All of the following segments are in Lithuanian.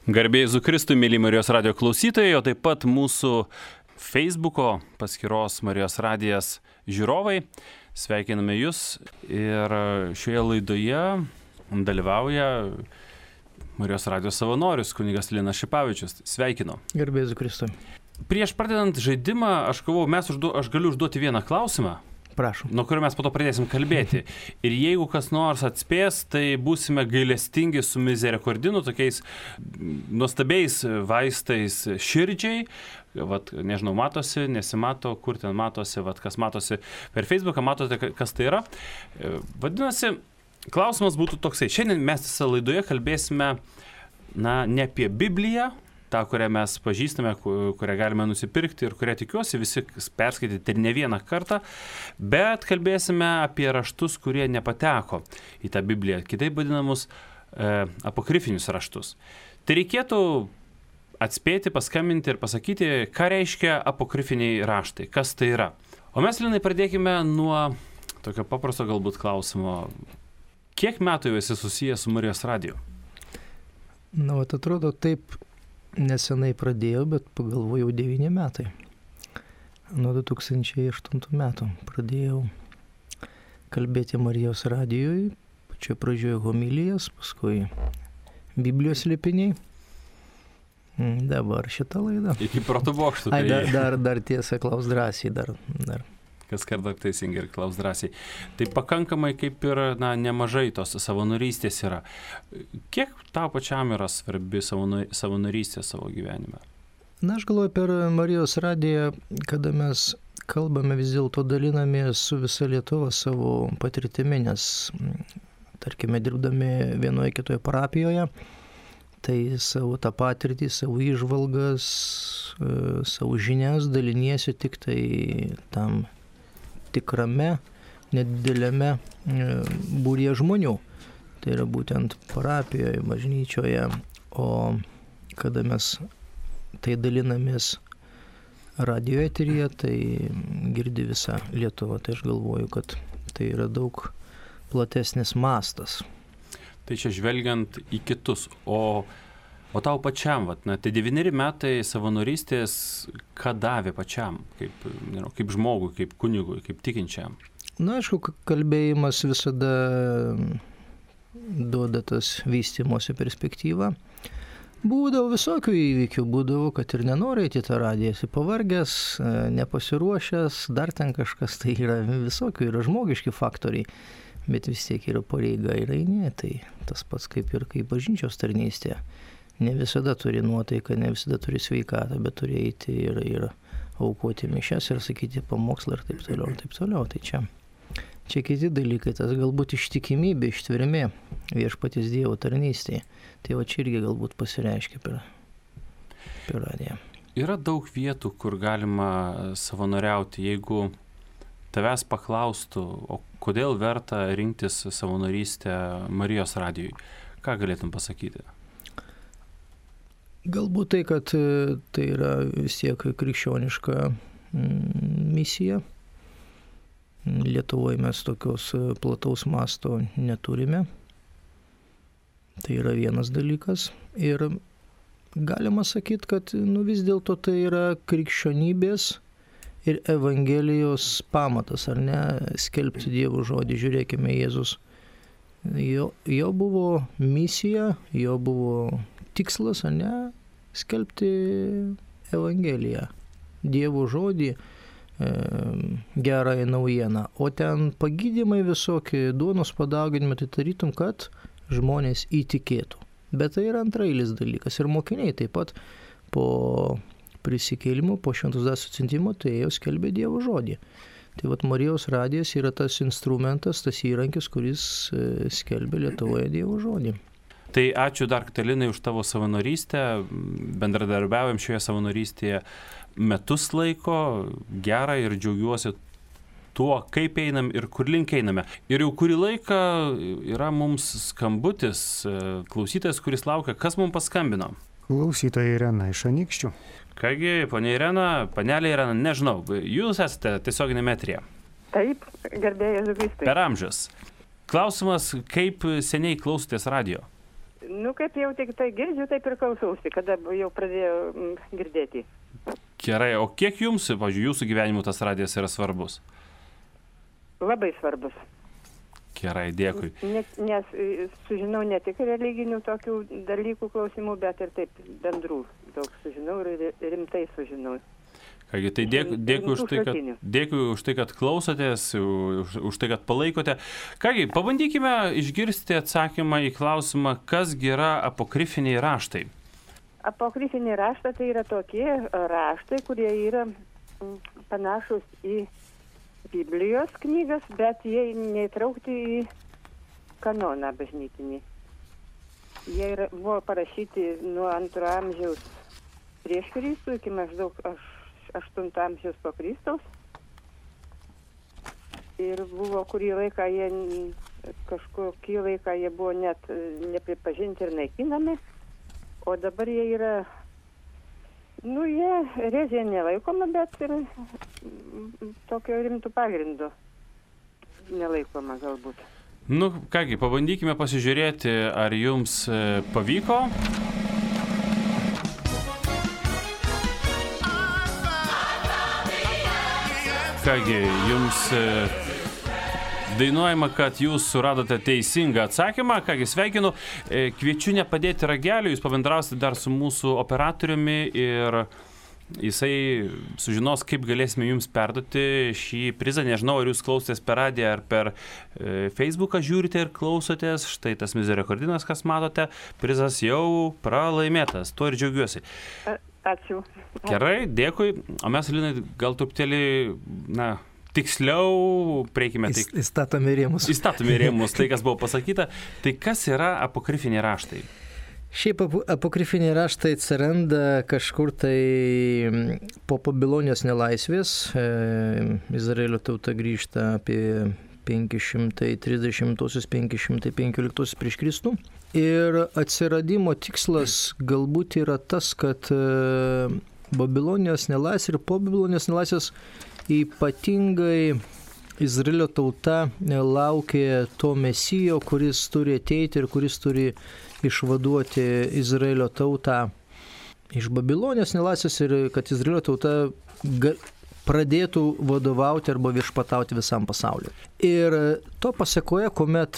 Garbė Jėzui Kristui, mėly Marijos radijo klausytojai, o taip pat mūsų Facebooko paskyros Marijos radijas žiūrovai. Sveikiname Jūs ir šioje laidoje dalyvauja Marijos radijos savanorius, kunigas Linas Šipavičius. Sveikinu. Garbė Jėzui Kristui. Prieš pradedant žaidimą, aš galiu užduoti vieną klausimą. Prašom. Nuo kurio mes po to pradėsim kalbėti. Ir jeigu kas nors atspės, tai būsime gailestingi su misericordinu, tokiais nuostabiais vaistais širdžiai. Vat, nežinau, matosi, nesimato, kur ten matosi, vat, kas matosi per Facebooką, matote, kas tai yra. Vadinasi, klausimas būtų toksai. Šiandien mes visą laidoje kalbėsime, ne apie Bibliją, tą, kurią mes pažįstame, kurią galime nusipirkti ir kurią tikiuosi visi perskaityti ir ne vieną kartą, bet kalbėsime apie raštus, kurie nepateko į tą Bibliją, kitaip vadinamus apokrifinius raštus. Tai reikėtų atspėti, paskambinti ir pasakyti, ką reiškia apokrifiniai raštai, kas tai yra. O mes, Linai, pradėkime nuo tokio paprasto galbūt klausimo. Kiek metų jau esi susijęs su Marijos radiju? Atrodo taip, nesenai pradėjau, bet pagalvojau 9 metai. Nuo 2008 metų pradėjau kalbėti Marijos radijui, pačioje pradžioje homilijas, paskui Biblijos slėpiniai. Dabar šitą laidą. Iki proto bokštų. Dar tiesa, klaus drąsiai, dar. Kas kartą teisingai ir klaus drąsiai. Tai pakankamai kaip ir nemažai tos savanorystės yra. Kiek tau pačiam yra svarbi savanorystė savo gyvenime? Aš galvoju, per Marijos radiją, kada mes kalbame, vis dėlto dalinamės su visa Lietuva savo patirtimi, nes, tarkime, dirbdami vienoje kitoje parapijoje, tai savo tą patirtį, savo įžvalgas, savo žinias daliniesi tik tai tam tikrame, nedideliame būryje žmonių. Tai yra būtent parapijoje, bažnyčioje, o kada mes tai dalinamės radio eteryje, tai girdi visą Lietuvą. Tai aš galvoju, kad tai yra daug platesnis mastas. Tai čia žvelgiant į kitus, o tau pačiam, tai 9 metai savanorystės, ką davė pačiam, kaip žmogui, kaip kunigui, kaip tikinčiam? Aišku, kalbėjimas visada duoda tas vystymosi perspektyvą. Būdavo visokių įvykių, būdavo, kad ir nenori eiti tą radiją, esi pavargęs, nepasiruošęs, dar ten kažkas, tai yra visokių, yra žmogiški faktoriai, bet vis tiek yra pareiga ir eini, tai tas pats kaip ir kaip bažnyčios tarnystė. Ne visada turi nuotaiką, ne visada turi sveikatą, bet turi eiti ir aukoti mišias ir sakyti pamokslą ir taip toliau. Tai čia kiti dalykai, tas galbūt ištikimybė, ištvermė viešpaties Dievo tarnystėje. Tai čia irgi galbūt pasireiškia per radiją. Yra daug vietų, kur galima savanoriauti, jeigu tavęs paklaustų, o kodėl verta rinktis savanorystę Marijos radijui? Ką galėtum pasakyti? Galbūt tai, kad tai yra vis tiek krikščioniška misija. Lietuvoje mes tokios plataus masto neturime. Tai yra vienas dalykas. Ir galima sakyti, kad vis dėlto tai yra krikščionybės ir Evangelijos pamatas, ar ne, skelbti Dievo žodį. Žiūrėkime, Jėzus. Jo buvo misija, jo buvo tikslas, ar ne, skelbti Evangeliją, Dievo žodį, gerąją naujieną. O ten pagydymai visokie, duonos padauginimai, tai tarytum, kad žmonės įtikėtų. Bet tai yra antrailis dalykas. Ir mokiniai taip pat po prisikėlimo, po šventos dvasios atsiuntimo, tai jau skelbė Dievo žodį. Tai Marijos radijas yra tas instrumentas, tas įrankis, kuris skelbia Lietuvoje Dievo žodį. Tai ačiū dar kartą, Linai, už tavo savanorystę. Bendradarbiaujam šioje savanorystėje metus laiko, gerą, ir džiaugiuosi tuo, kaip einam ir kur link einame. Ir jau kurį laiką yra mums skambutis, klausytojas, kuris laukia, kas mums paskambino. Klausytoja Irena iš Anykščių. Kągi, ponia Irena, panelė Irena, nežinau, jūs esate tiesioginėme eteryje. Taip, garbė Jėzui Kristui. Per amžius. Klausimas, kaip seniai klausotės radijo? Nu, kaip jau tik tai girdžiu, taip ir klausausi, kada jau pradėjau girdėti. Gerai, o kiek jums, pavyzdžiui, jūsų gyvenimu tas radijas yra svarbus? Labai svarbus. Gerai, dėkui. Nes sužinau ne tik religinių tokių dalykų klausimų, bet ir taip bendrų daug sužinau ir rimtai sužinau. Kągi, tai dėkui už tai, kad klausotės, už tai, kad palaikote. Kągi, pabandykime išgirsti atsakymą į klausimą, kasgi yra apokrifiniai raštai. Apokrifiniai raštai tai yra tokie raštai, kurie yra panašus į Biblijos knygas, bet jie neįtraukti į kanoną bažnytinį. Jie buvo parašyti nuo 2 amžiaus prieš Kristų iki maždaug 8 amžiaus po Kristaus. Ir buvo kažkokį laiką jie buvo net nepripažinti ir naikinami, o dabar jie yra, jie erezija nelaikoma, bet ir tokio rimtų pagrindų nelaikoma galbūt. Kągi, pabandykime pasižiūrėti, ar jums pavyko. Kągi, jums dainuojama, kad jūs suradote teisingą atsakymą. Kągi, sveikinu. Kviečiu nepadėti ragelio, jūs pabendrausite dar su mūsų operatoriumi ir jisai sužinos, kaip galėsime jums perduoti šį prizą. Nežinau, ar jūs klausotės per radiją ar per Facebooką žiūrite ir klausotės. Štai tas Mizerio rekordinas, kas matote. Prizas jau pralaimėtas. Tuo ir džiaugiuosi. Ačiū. Gerai, dėkui. O mes, Linai, gal truputėlį, tiksliau prieikime. Įstatome rėmus. Įstatome rėmus, tai kas buvo pasakyta. Tai kas yra apokrifiniai raštai? Šiaip apokrifiniai raštai atsiranda kažkur tai po Babilonijos nelaisvės. Izraelio tauta grįžta apie 530-515 prieš Kristų. Ir atsiradimo tikslas galbūt yra tas, kad Babilonijos nelaisvė ir po Babilonijos nelaisvės ypatingai Izraelio tauta laukė to mesijo, kuris turi ateiti ir kuris turi išvaduoti Izraelio tautą iš Babilonijos nelaisvės ir kad Izraelio tauta pradėtų vadovauti arba viešpatauti visam pasauliu. Ir to pasekoje, kuomet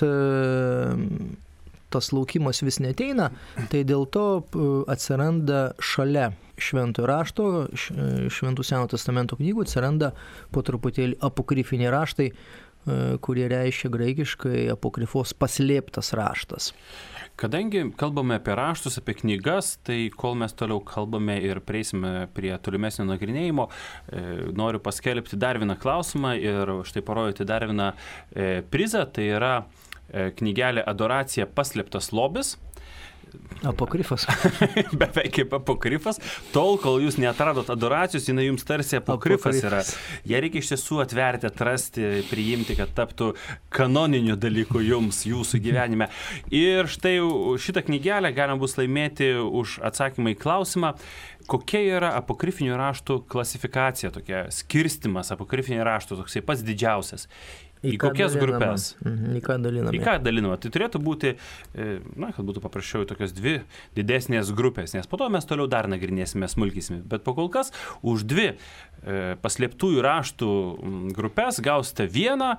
tas laukimas vis neteina, tai dėl to atsiranda šalia šventojo rašto, šventų Seno testamento knygų atsiranda po truputėlį apokrifiniai raštai, kurie reiškia graikiškai apokrifos paslėptas raštas. Kadangi kalbame apie raštus, apie knygas, tai kol mes toliau kalbame ir prieisime prie tolimesnio nagrinėjimo, noriu paskelbti dar vieną klausimą ir štai parodyti dar vieną prizą, tai yra knygelė Adoracija paslėptas lobis. Apokrifas. Beveik kaip apokrifas. Tol, kol jūs neatradot adoracijos, jinai jums tarsi apokrifas yra. Ją reikia iš tiesų atverti, atrasti, priimti, kad taptų kanoniniu dalyku jums, jūsų gyvenime. Ir štai šitą knygelę galima bus laimėti už atsakymą į klausimą, kokia yra apokrifinių raštų klasifikacija, tokia skirstimas apokrifinių raštų, toksai pats didžiausias. Į kokias grupės? Į ką daliname? Į ką daliname? Tai turėtų būti, kad būtų paprasčiau tokios 2 didesnės grupės, nes po to mes toliau dar nagrinėsime, smulkysime. Bet po kol kas už 2 paslėptųjų raštų grupės gausite vieną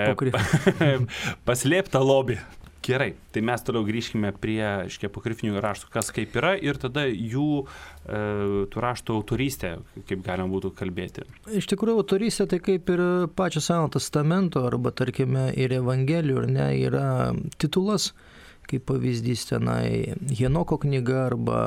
paslėptą lobį. Gerai, tai mes toliau grįžkime prie apokrifinių raštų, kas kaip yra ir tada jų tų raštų autorystė, kaip galima būtų kalbėti. Iš tikrųjų, autorystė tai kaip ir pačio Seno testamento arba, tarkime, ir Evangelijų, yra titulas, kaip pavyzdys tenai Henoko knyga arba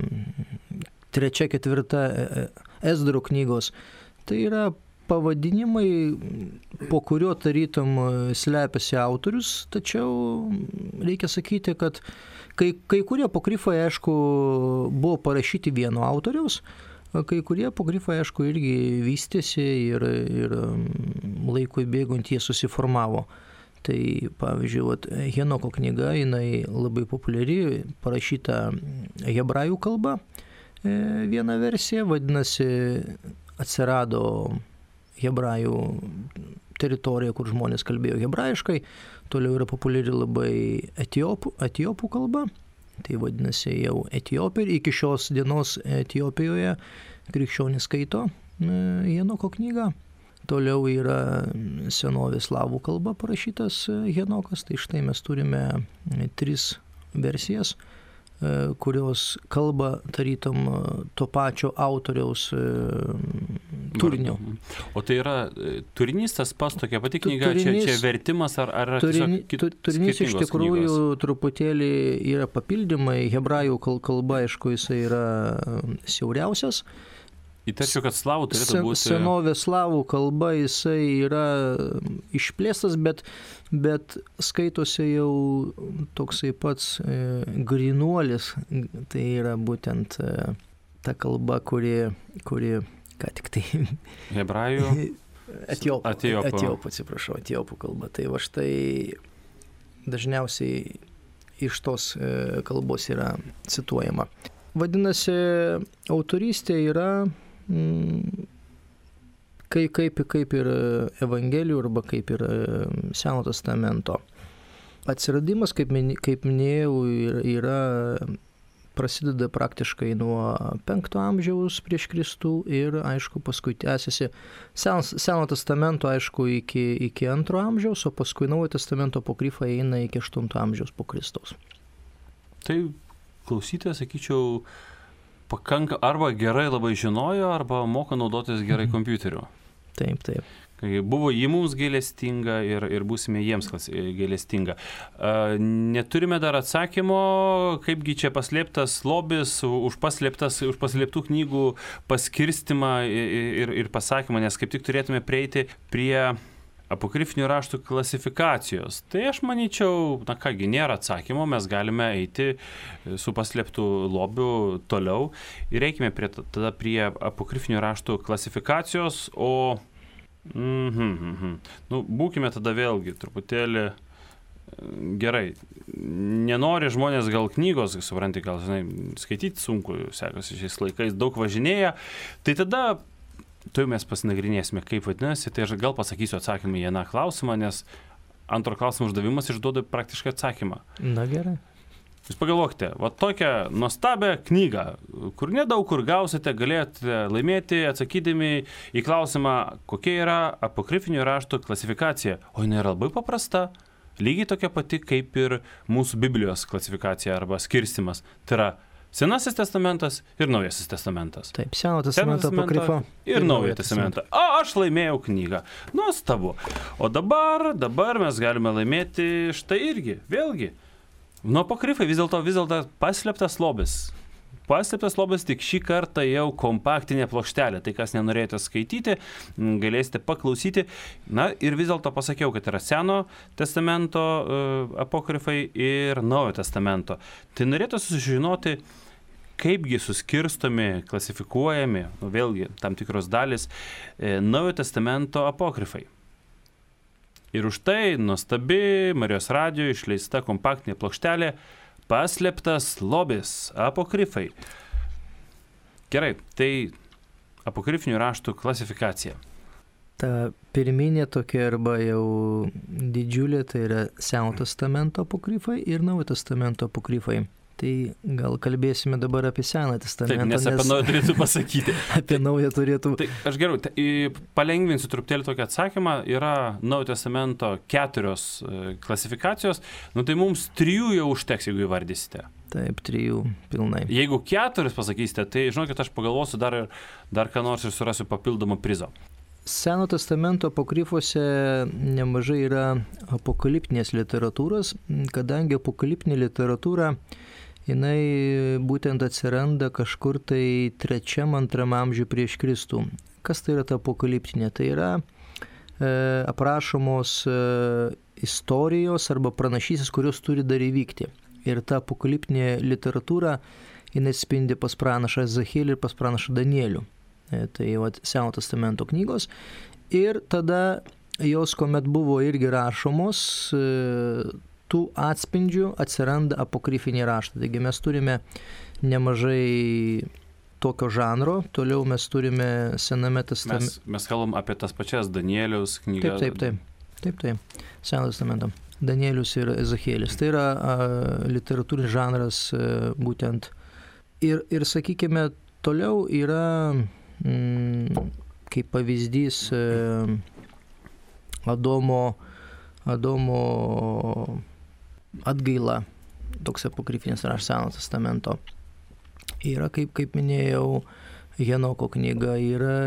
3-4 Esdro knygos. Tai yra pavadinimai, po kurio tarytum slepiasi autorius, tačiau reikia sakyti, kad kai kurie apokrifai, aišku, buvo parašyti vieno autoriaus, kai kurie apokrifai, aišku, irgi vystėsi ir laikui bėgant jie susiformavo. Tai, pavyzdžiui, Henoko knyga, jinai labai populiari, parašyta hebrajų kalba. Viena versija, vadinasi, atsirado hebrajų teritorija, kur žmonės kalbėjo hebrajiškai, toliau yra populiari labai etiopų kalba, Tai vadinasi jau Etiopija. Iki šios dienos Etiopijoje krikščionys skaito Henoko knygą. Toliau yra senovės slavų kalba parašytas Henokas. Tai štai mes turime 3 versijas, kurios kalba tarytum to pačio autoriaus turinio. O tai yra turinys tas pats, tokia pati knyga, čia vertimas ar turinys iš tikrųjų knygos? Truputėlį yra papildymai. Hebrajų kalba, aišku, jisai yra siauriausias. Įtarčiau, kad slavų turėtų būti... Senovės slavų kalba jisai yra išplėstas, bet skaitosi jau toksai pats grynuolis. Tai yra būtent ta kalba, kuri ką tik tai... Hebrajų? Etiopų kalba. Tai va štai dažniausiai iš tos kalbos yra cituojama. Vadinasi, autorystė yra kaip ir Evangelijų arba kaip ir Seno testamento. Atsiradimas, kaip minėjau, yra prasideda praktiškai nuo 5 amžiaus prieš Kristų ir, aišku, paskui tęsiasi Seno testamento, aišku, iki 2 amžiaus, o paskui Naujojo testamento apokryfa eina iki 8 amžiaus po Kristaus. Tai klausytojas, sakyčiau, pakanka arba gerai labai žinojo, arba moka naudotis gerai kompiuteriu. Taip. Buvo jį mums gailestinga ir būsime jiems gailestinga. Neturime dar atsakymo, kaipgi čia paslėptas lobis už paslėptų knygų paskirstimą ir pasakymą, nes kaip tik turėtume prieiti prie apokrifinių raštų klasifikacijos. Tai aš manyčiau, nėra atsakymo, mes galime eiti su paslėptų lobiu toliau ir eikime tada prie apokrifinių raštų klasifikacijos, o būkime tada vėlgi truputėlį gerai. Nenori žmonės gal knygos, supranti, gal skaityti sunku, sekasi šiais laikais, daug važinėja, tai tada mes pasinagrinėsime, kaip vadinasi, tai aš gal pasakysiu atsakymą į vieną klausimą, nes antro klausimo uždavimas išduoda praktiškai atsakymą. Na gerai. Jūs pagalvokite, va tokią nuostabią knygą, kur nedaug kur gausite, galėtumėte laimėti atsakydami į klausimą, kokia yra apokrifinių raštų klasifikacija. O jinai yra labai paprasta, lygiai tokia pati kaip ir mūsų Biblijos klasifikacija arba skirstimas. Tai yra Senasis testamentas ir Naujasis testamentas. Taip, Seno testamento apokryfa ir Naujojo testamento. O aš laimėjau knygą. Nuostabu. O dabar mes galime laimėti štai irgi, vėlgi. Nuo apokryfai vis dėlto paslėptas lobis. Paslėptas lobis tik šį kartą jau kompaktinė plokštelė. Tai kas nenorėjote skaityti, galėsite paklausyti. Na ir vis dėlto pasakiau, kad yra Seno testamento apokryfai ir Naujojo testamento. Tai norėtų sužinoti, kaipgi suskirstomi, klasifikuojami, vėlgi tam tikros dalis Naujojo testamento apokryfai. Ir už tai nuostabi Marijos radijo išleista kompaktinė plokštelė Paslėptas lobis, apokrifai. Gerai, tai apokrifinių raštų klasifikacija. Ta pirminė tokia arba jau didžiulė, tai yra Seno testamento apokryfai ir Naujojo testamento apokryfai. Tai gal kalbėsime dabar apie Seną testamentą. Taip, nes apie Naują turėtų pasakyti. Apie Naują turėtų. Tai aš gerai, palengvinsiu truputėlį tokį atsakymą. Yra Naujojo testamento 4 klasifikacijos, tai mums 3 jau užteks, jeigu įvardysite. Taip, 3 pilnai. Jeigu 4 pasakysite, tai žinokit, aš pagalvosiu dar ką nors ir surasiu papildomą prizo. Seno testamento apokryfuose nemažai yra apokaliptinės literatūros, kadangi apokaliptinė literatūra jinai būtent atsiranda kažkur tai 3-2 amžiuje prieš Kristų. Kas tai yra ta apokaliptinė? Tai yra aprašomos istorijos arba pranašystės, kurios turi dar įvykti. Ir ta apokaliptinė literatūra jinai spindi pas pranašą Ezechielį ir pas pranašą Danielių. Tai Seno testamento knygos. Ir tada jos, kuomet buvo irgi rašomos, tų atspindžių atsiranda apokrifiniai raštai. Taigi mes turime nemažai tokio žanro, toliau mes turime Sename testamente. Mes kalbam apie tas pačias Danieliaus knygas. Taip. Seno testamento. Danielius ir Ezachielis. Tai yra literatūrinis žanras būtent. Ir sakykime, toliau yra kaip pavyzdys Adomo atgaila, toks apokrifinis raštas Senojo testamento. Yra, kaip minėjau, Henoko knyga, yra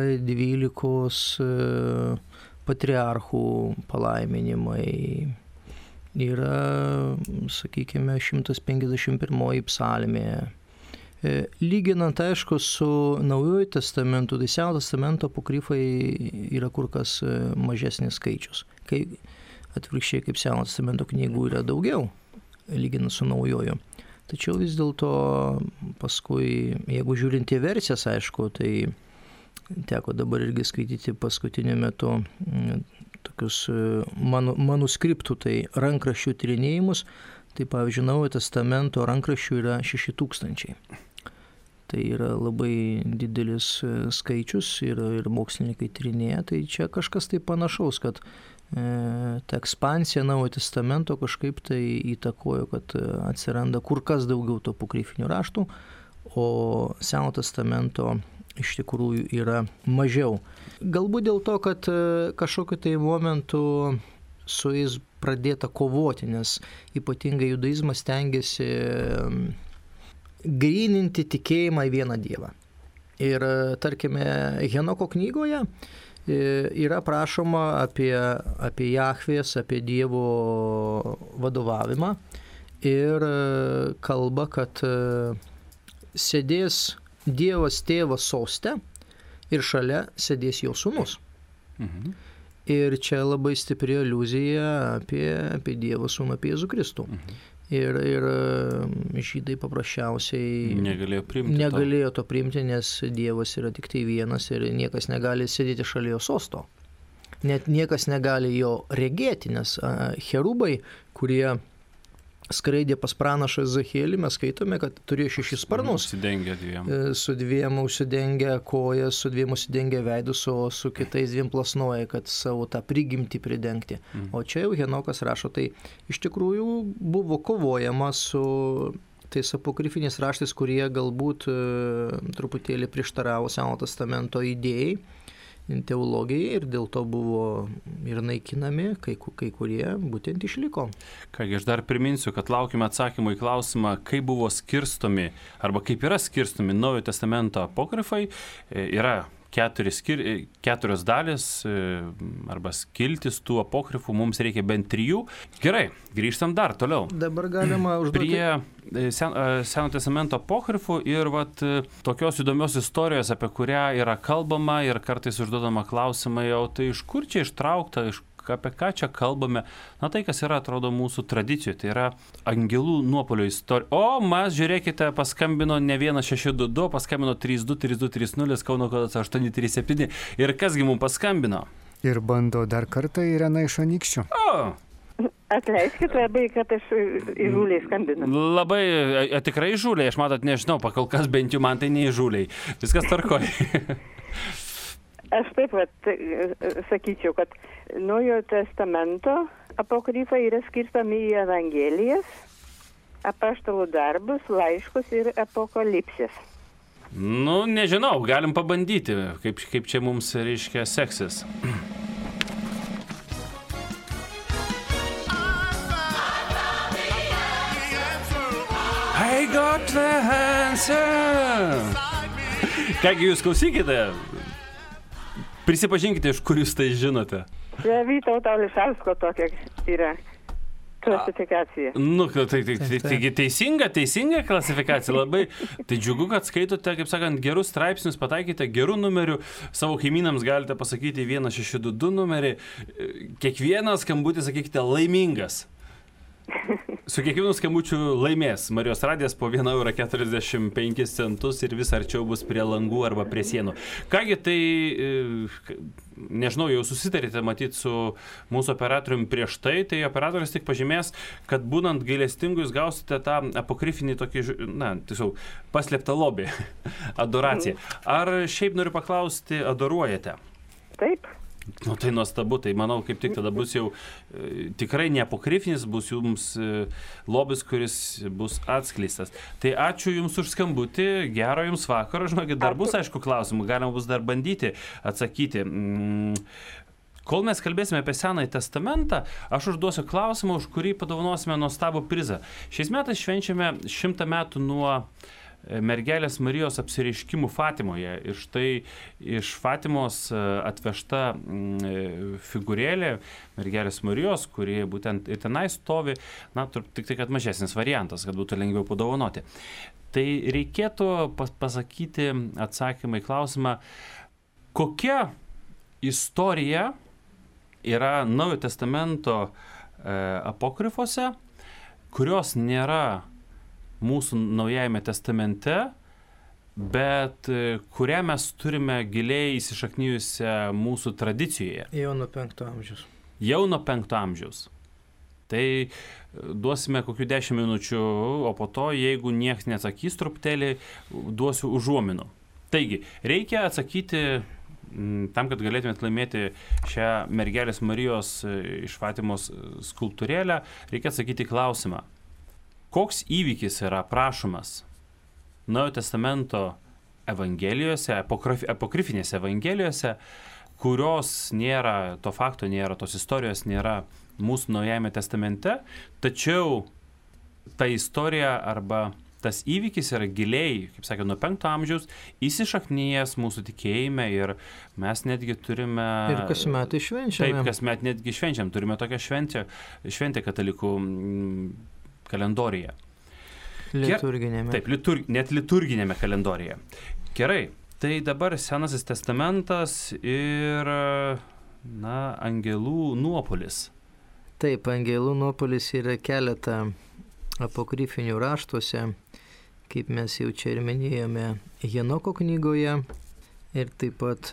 12 patriarchų palaiminimai, yra, sakykime, 151 psalmė. Lyginant, aišku, su Naujuoju testamentu, tai Senojo testamento apokrifai yra kur kas mažesnis skaičius. Kai atvirkščiai, kaip Senojo testamento knygų yra daugiau, lyginant su Naujuoju. Tačiau vis dėlto paskui, jeigu žiūrint į versijas, aišku, tai teko dabar irgi skaityti paskutiniu metu tokius manuskriptų, tai rankraščių tyrinėjimus. Tai pavyzdžiui, Naujojo testamento rankraščių yra 6000. Tai yra labai didelis skaičius ir mokslininkai tyrinėja. Tai čia kažkas tai panašaus, kad ta ekspansija Naujojo testamento kažkaip tai įtakojo, kad atsiranda kur kas daugiau tų apokrifinių raštų, o Senojo testamento iš tikrųjų yra mažiau. Galbūt dėl to, kad kažkokiu tai momentu su jais pradėta kovoti, nes ypatingai judaizmas stengiasi gryninti tikėjimą į vieną Dievą. Ir tarkime, Henoko knygoje yra prašoma apie Jahvės, apie Dievo vadovavimą ir kalba, kad sėdės Dievas tėvas soste ir šalia sėdės jo sūnus. Mhm. Ir čia labai stipri aliuzija apie Dievo sūnų, apie Jėzų Kristų. Mhm. Ir žydai paprasčiausiai negalėjo to priimti, nes Dievas yra tik tai vienas ir niekas negali sėdėti šalia jo sosto. Net niekas negali jo regėti, nes cherubai, kurie skraidė pas pranašą Ezachielį, mes skaitome, kad turėjo 6 sparnus. Su dviem užsidengę kojas, su dviem užsidengę veidus, o su kitais 2 plasnoja, kad savo tą prigimtį pridengti. O čia jau Henokas rašo, tai iš tikrųjų buvo kovojama su tais apokrifiniais raštais, kurie galbūt truputėlį prieštaravo Senojo testamento idėjai, teologijai, ir dėl to buvo ir naikinami, kai kurie būtent išliko. Kągi, aš dar priminsiu, kad laukime atsakymų į klausimą, kaip buvo skirstomi, arba kaip yra skirstomi Naujojo testamento apokrifai. Yra 4 dalis arba skiltis tų apokrifų, mums reikia bent 3. Gerai, grįžtam dar toliau. Dabar galima užduoti prie Senojo testamento apokrifų ir tokios įdomios istorijos, apie kurią yra kalbama ir kartais užduodama klausimai, jau tai iš kur čia ištraukta, apie ką čia kalbame. Na tai, kas yra, atrodo, mūsų tradicijų, tai yra angelų nuopuolio istorija. O, mes, žiūrėkite, paskambino ne 1622, paskambino 323230, Kauno kodas 837. Ir kasgi mums paskambino? Ir bando dar kartą Irena iš Anykščių. O! Atleiskit labai, kad aš įžūliai skambinu. Labai, tikrai įžūliai, aš matot, nežinau, pakol kas bent jau man tai neįžūliai. Viskas tvarkoja. Aš taip sakyčiau, kad Naujojo testamento apokrifai yra skirstomi į evangelijas, apaštalų darbus, laiškus ir apokalipsės. Nu, nežinau, galim pabandyti, kaip čia mums, reiškia, seksis. I got the answer. Kągi jūs klausykite? Prisipažinkite, iš kur jūs tai žinote. Vytauto Ališausko tokia yra klasifikacija. Nu, taigi teisinga klasifikacija. Labai tai džiugu, kad skaitote, kaip sakant, gerus straipsnius, pataikite gerų numerių. Savo kaimynams galite pasakyti 1622 numerį. Kiekvieną skambutį sakykite laimingas. Su kiekvienu skambučiu laimės Marijos radijas po 1,45 € ir vis arčiau bus prie langų arba prie sienų. Kągi, tai, nežinau, jau susitarėte matyti su mūsų operatoriumi prieš tai operatorius tik pažymės, kad būnant gailestingu jūs gausite tą apokrifinį tokį, tiesiog paslėptą lobį, adoraciją. Ar šiaip noriu paklausti, adoruojate? Taip. Nu, tai nuostabu, tai manau, kaip tik tada bus jau tikrai ne apokrifinis, bus jums lobis, kuris bus atskleistas. Tai ačiū Jums už skambutį, gero Jums vakaro, žinokit, dar bus aišku klausimų, galima bus dar bandyti atsakyti. Kol mes kalbėsime apie Senąjį testamentą, aš užduosiu klausimą, už kurį padovanosime nuostabų prizą. Šiais metais švenčiame 100 metų nuo mergelės Marijos apsireiškimų Fatimoje. Ir štai iš Fatimos atvežta figūrėlė mergelės Marijos, kuri būtent ir tenai stovi, na, tik tai, kad mažesnis variantas, kad būtų lengviau padovanoti. Tai reikėtų pasakyti atsakymą į klausimą, kokia istorija yra Naujojo testamento apokrifuose, kurios nėra mūsų Naujajame testamente, bet kurią mes turime giliai įsišaknijusią mūsų tradicijoje. Jau nuo 5 amžiaus. Jau nuo 5 amžiaus. Tai duosime kokių 10 minučių, o po to, jeigu niekas neatsakys truputėlį, duosiu užuominų. Taigi, reikia atsakyti, tam, kad galėtumėt laimėti šią mergelės Marijos iš Fatimos skulptūrėlę, reikia atsakyti klausimą. Koks įvykis yra aprašomas Naujojo testamento evangelijose, apokrifinėse evangelijose, kurios nėra, to fakto nėra, tos istorijos nėra mūsų Naujajame testamente, tačiau ta istorija arba tas įvykis yra giliai, kaip sakė, nuo 5 amžiaus įsišaknyjęs mūsų tikėjime ir mes netgi turime... Ir kasmet švenčiame. Taip, kasmet netgi švenčiam. Turime tokią šventę katalikų kalendorijoje. Liturginėme. Taip, net liturginėme kalendorijoje. Gerai, tai dabar Senasis testamentas ir, na, angelų nuopuolis. Taip, angelų nuopuolis yra keletą apokrifinių raštuose, kaip mes jau čia ir minėjome, Henoko knygoje ir taip pat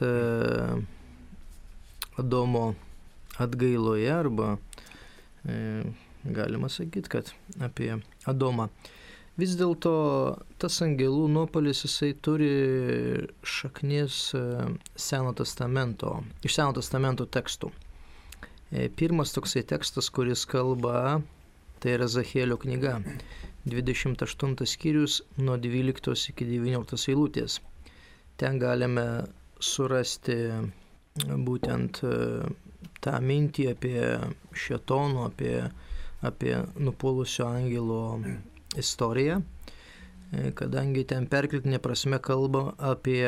Adomo atgailoje arba galima sakyti, kad apie Adomą. Vis dėlto tas angelų nuopuolis jisai turi šaknis iš Seno testamento tekstų. Pirmas toksai tekstas, kuris kalba, tai yra Zachielio knyga, 28 skyrius nuo 12 iki 19 eilutės. Ten galime surasti būtent tą mintį apie šėtono, apie nupuolusio angelo istoriją, kadangi ten perkeltinė prasme kalba apie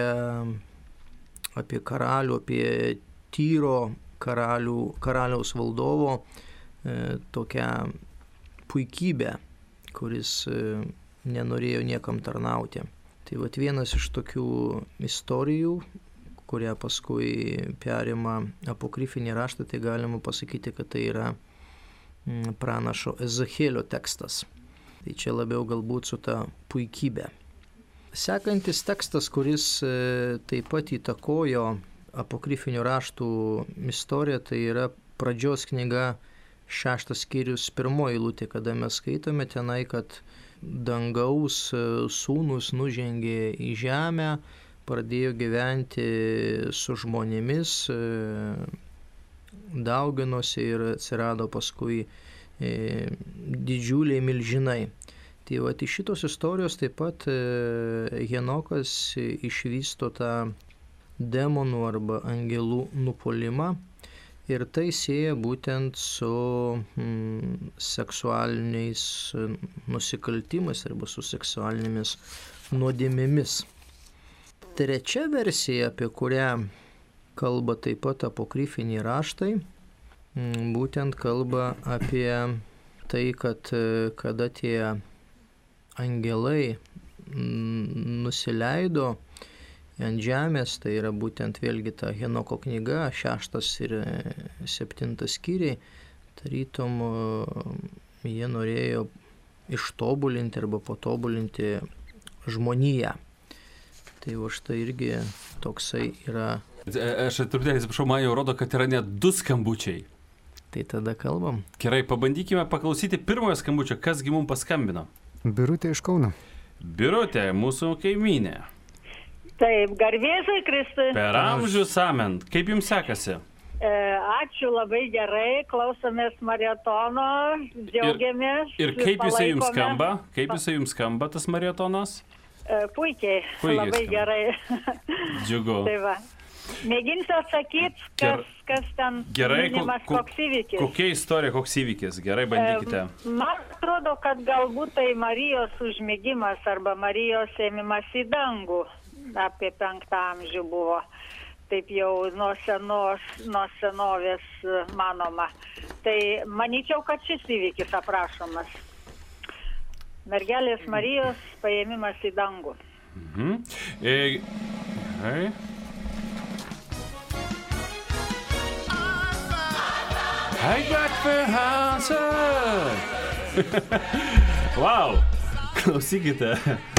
karalių, apie Tyro karaliaus valdovo tokią puikybę, kuris nenorėjo niekam tarnauti. Tai vat vienas iš tokių istorijų, kurią paskui perima apokrifinį raštą, tai galima pasakyti, kad tai yra pranašo Ezechielio tekstas. Tai čia labiau galbūt su ta puikybė. Sekantis tekstas, kuris taip pat įtakojo apokrifinių raštų istoriją, tai yra Pradžios knyga 6 skyrius 1 eilutė, kada mes skaitome tenai, kad dangaus sūnus nužengė į žemę, pradėjo gyventi su žmonėmis, dauginosi ir atsirado paskui didžiuliai milžinai. Tai va, iš šitos istorijos taip pat Henokas išvysto tą demonų arba angelų nupuolimą ir tai sieja būtent su seksualiniais nusikaltimais arba su seksualinėmis nuodėmėmis. Trečia versija, apie kurią kalba taip pat apokrifiniai raštai, būtent kalba apie tai, kad kada tie angelai nusileido ant žemės, tai yra būtent vėlgi ta Henoko knyga, 6 ir 7 skyriai, tarytum jie norėjo ištobulinti arba patobulinti žmoniją. Tai va štai irgi toksai yra. Aš truputėlį atsiprašau, man jau rodo, kad yra net 2 skambučiai. Tai tada kalbam. Gerai, pabandykime paklausyti pirmojo skambučio, kasgi mums paskambino. Birutė iš Kauno. Birutė, mūsų kaimynė. Taip, garbėzai Kristui. Per amžius amen. Kaip jums sekasi? Ačiū, labai gerai, klausomės maratono, džiaugiamės. Ir kaip jisai jums skamba? Kaip jisai jums skamba, tas maratonas? Puikiai labai skamba. Gerai. Džiugu. Tai va. Mėginsiu atsakyti, kas ten minimas, koks įvykis. Kokia istorija, koks įvykis? Gerai, bandykite. Man atrodo, kad galbūt tai Marijos užmėgimas arba Marijos ėmimas į dangų apie 5 amžių buvo. Taip jau nuo senovės manoma. Tai manyčiau, kad šis įvykis aprašomas. Mergelės Marijos paėmimas į dangų. Gerai. I got the answer. Wow, klausykite,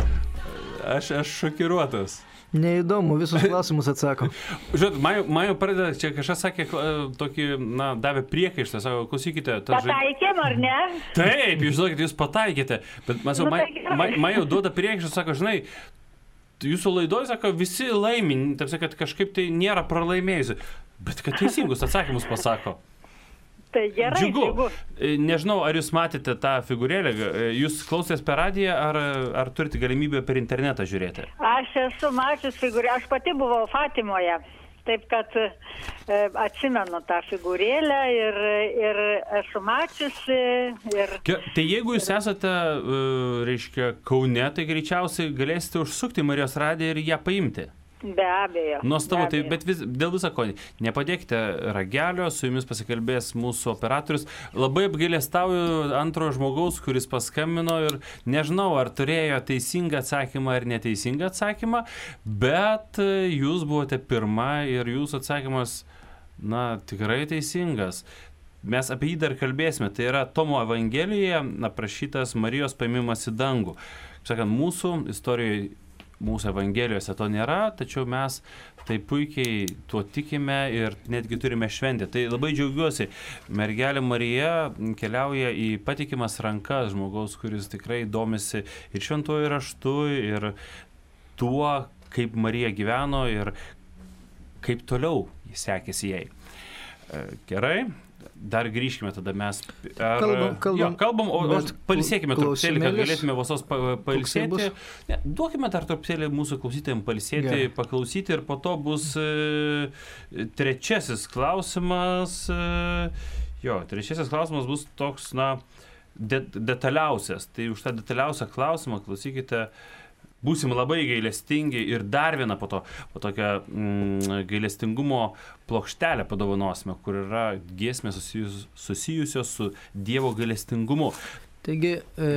aš šokiruotas. Neįdomu, visus klausimus atsako. Žiūrėt, man jau pradeda, čia kažkas sakė, tokį, davė priekaištą, sako, klausykite. Pataikėm, ar ne? Taip, jūs žinokit, jūs pataikėte, bet man jau duoda priekaištą, sako, žinai, jūsų laidoj, sako, visi laimin, tarsi, kad kažkaip tai nėra pralaimėjusi, bet kad teisingus atsakymus pasako. Tai gerai, džiugu. Nežinau, ar jūs matėte tą figūrėlę, jūs klausėtės per radiją, ar turite galimybę per internetą žiūrėti? Aš esu mačius figūrėlę, aš pati buvau Fatimoje, taip kad atsimenu tą figūrėlę ir esu mačiusi. Tai jeigu jūs esate, reiškia, Kaune, tai greičiausiai galėsite užsukti Marijos radiją ir ją paimti. Be abejo. Nuostabu, tai, bet dėl visako, nepadėkite ragelio, su jumis pasikalbės mūsų operatorius. Labai apgailestauju antrojo žmogaus, kuris paskambino ir nežinau, ar turėjo teisingą atsakymą ar neteisingą atsakymą, bet jūs buvote pirma ir jūsų atsakymas, tikrai teisingas. Mes apie jį dar kalbėsime, tai yra Tomo Evangelijoje aprašytas Marijos paėmimas į dangų. Sakant, mūsų istorijoje, mūsų Evangelijose to nėra, tačiau mes tai puikiai tuo tikime ir netgi turime šventę. Tai labai džiaugiuosi. Mergelė Marija keliauja į patikimas rankas žmogaus, kuris tikrai domisi ir šventuoju raštu, ir tuo, kaip Marija gyveno ir kaip toliau sekėsi jai. Gerai. Dar grįžkime tada mes. Kalbam, o pailsėkime truputėlį, kad galėtume visos pailsėti. Duokime dar truputėlį mūsų klausytojams pailsėti, paklausyti ir po to bus trečiasis klausimas. Trečiasis klausimas bus toks, detaliausias. Tai už tą detaliausią klausimą klausykite. Būsim labai gailestingi ir dar vieną po tokią gailestingumo plokštelę padovanosime, kur yra giesmės susijusios su Dievo gailestingumu. Taigi,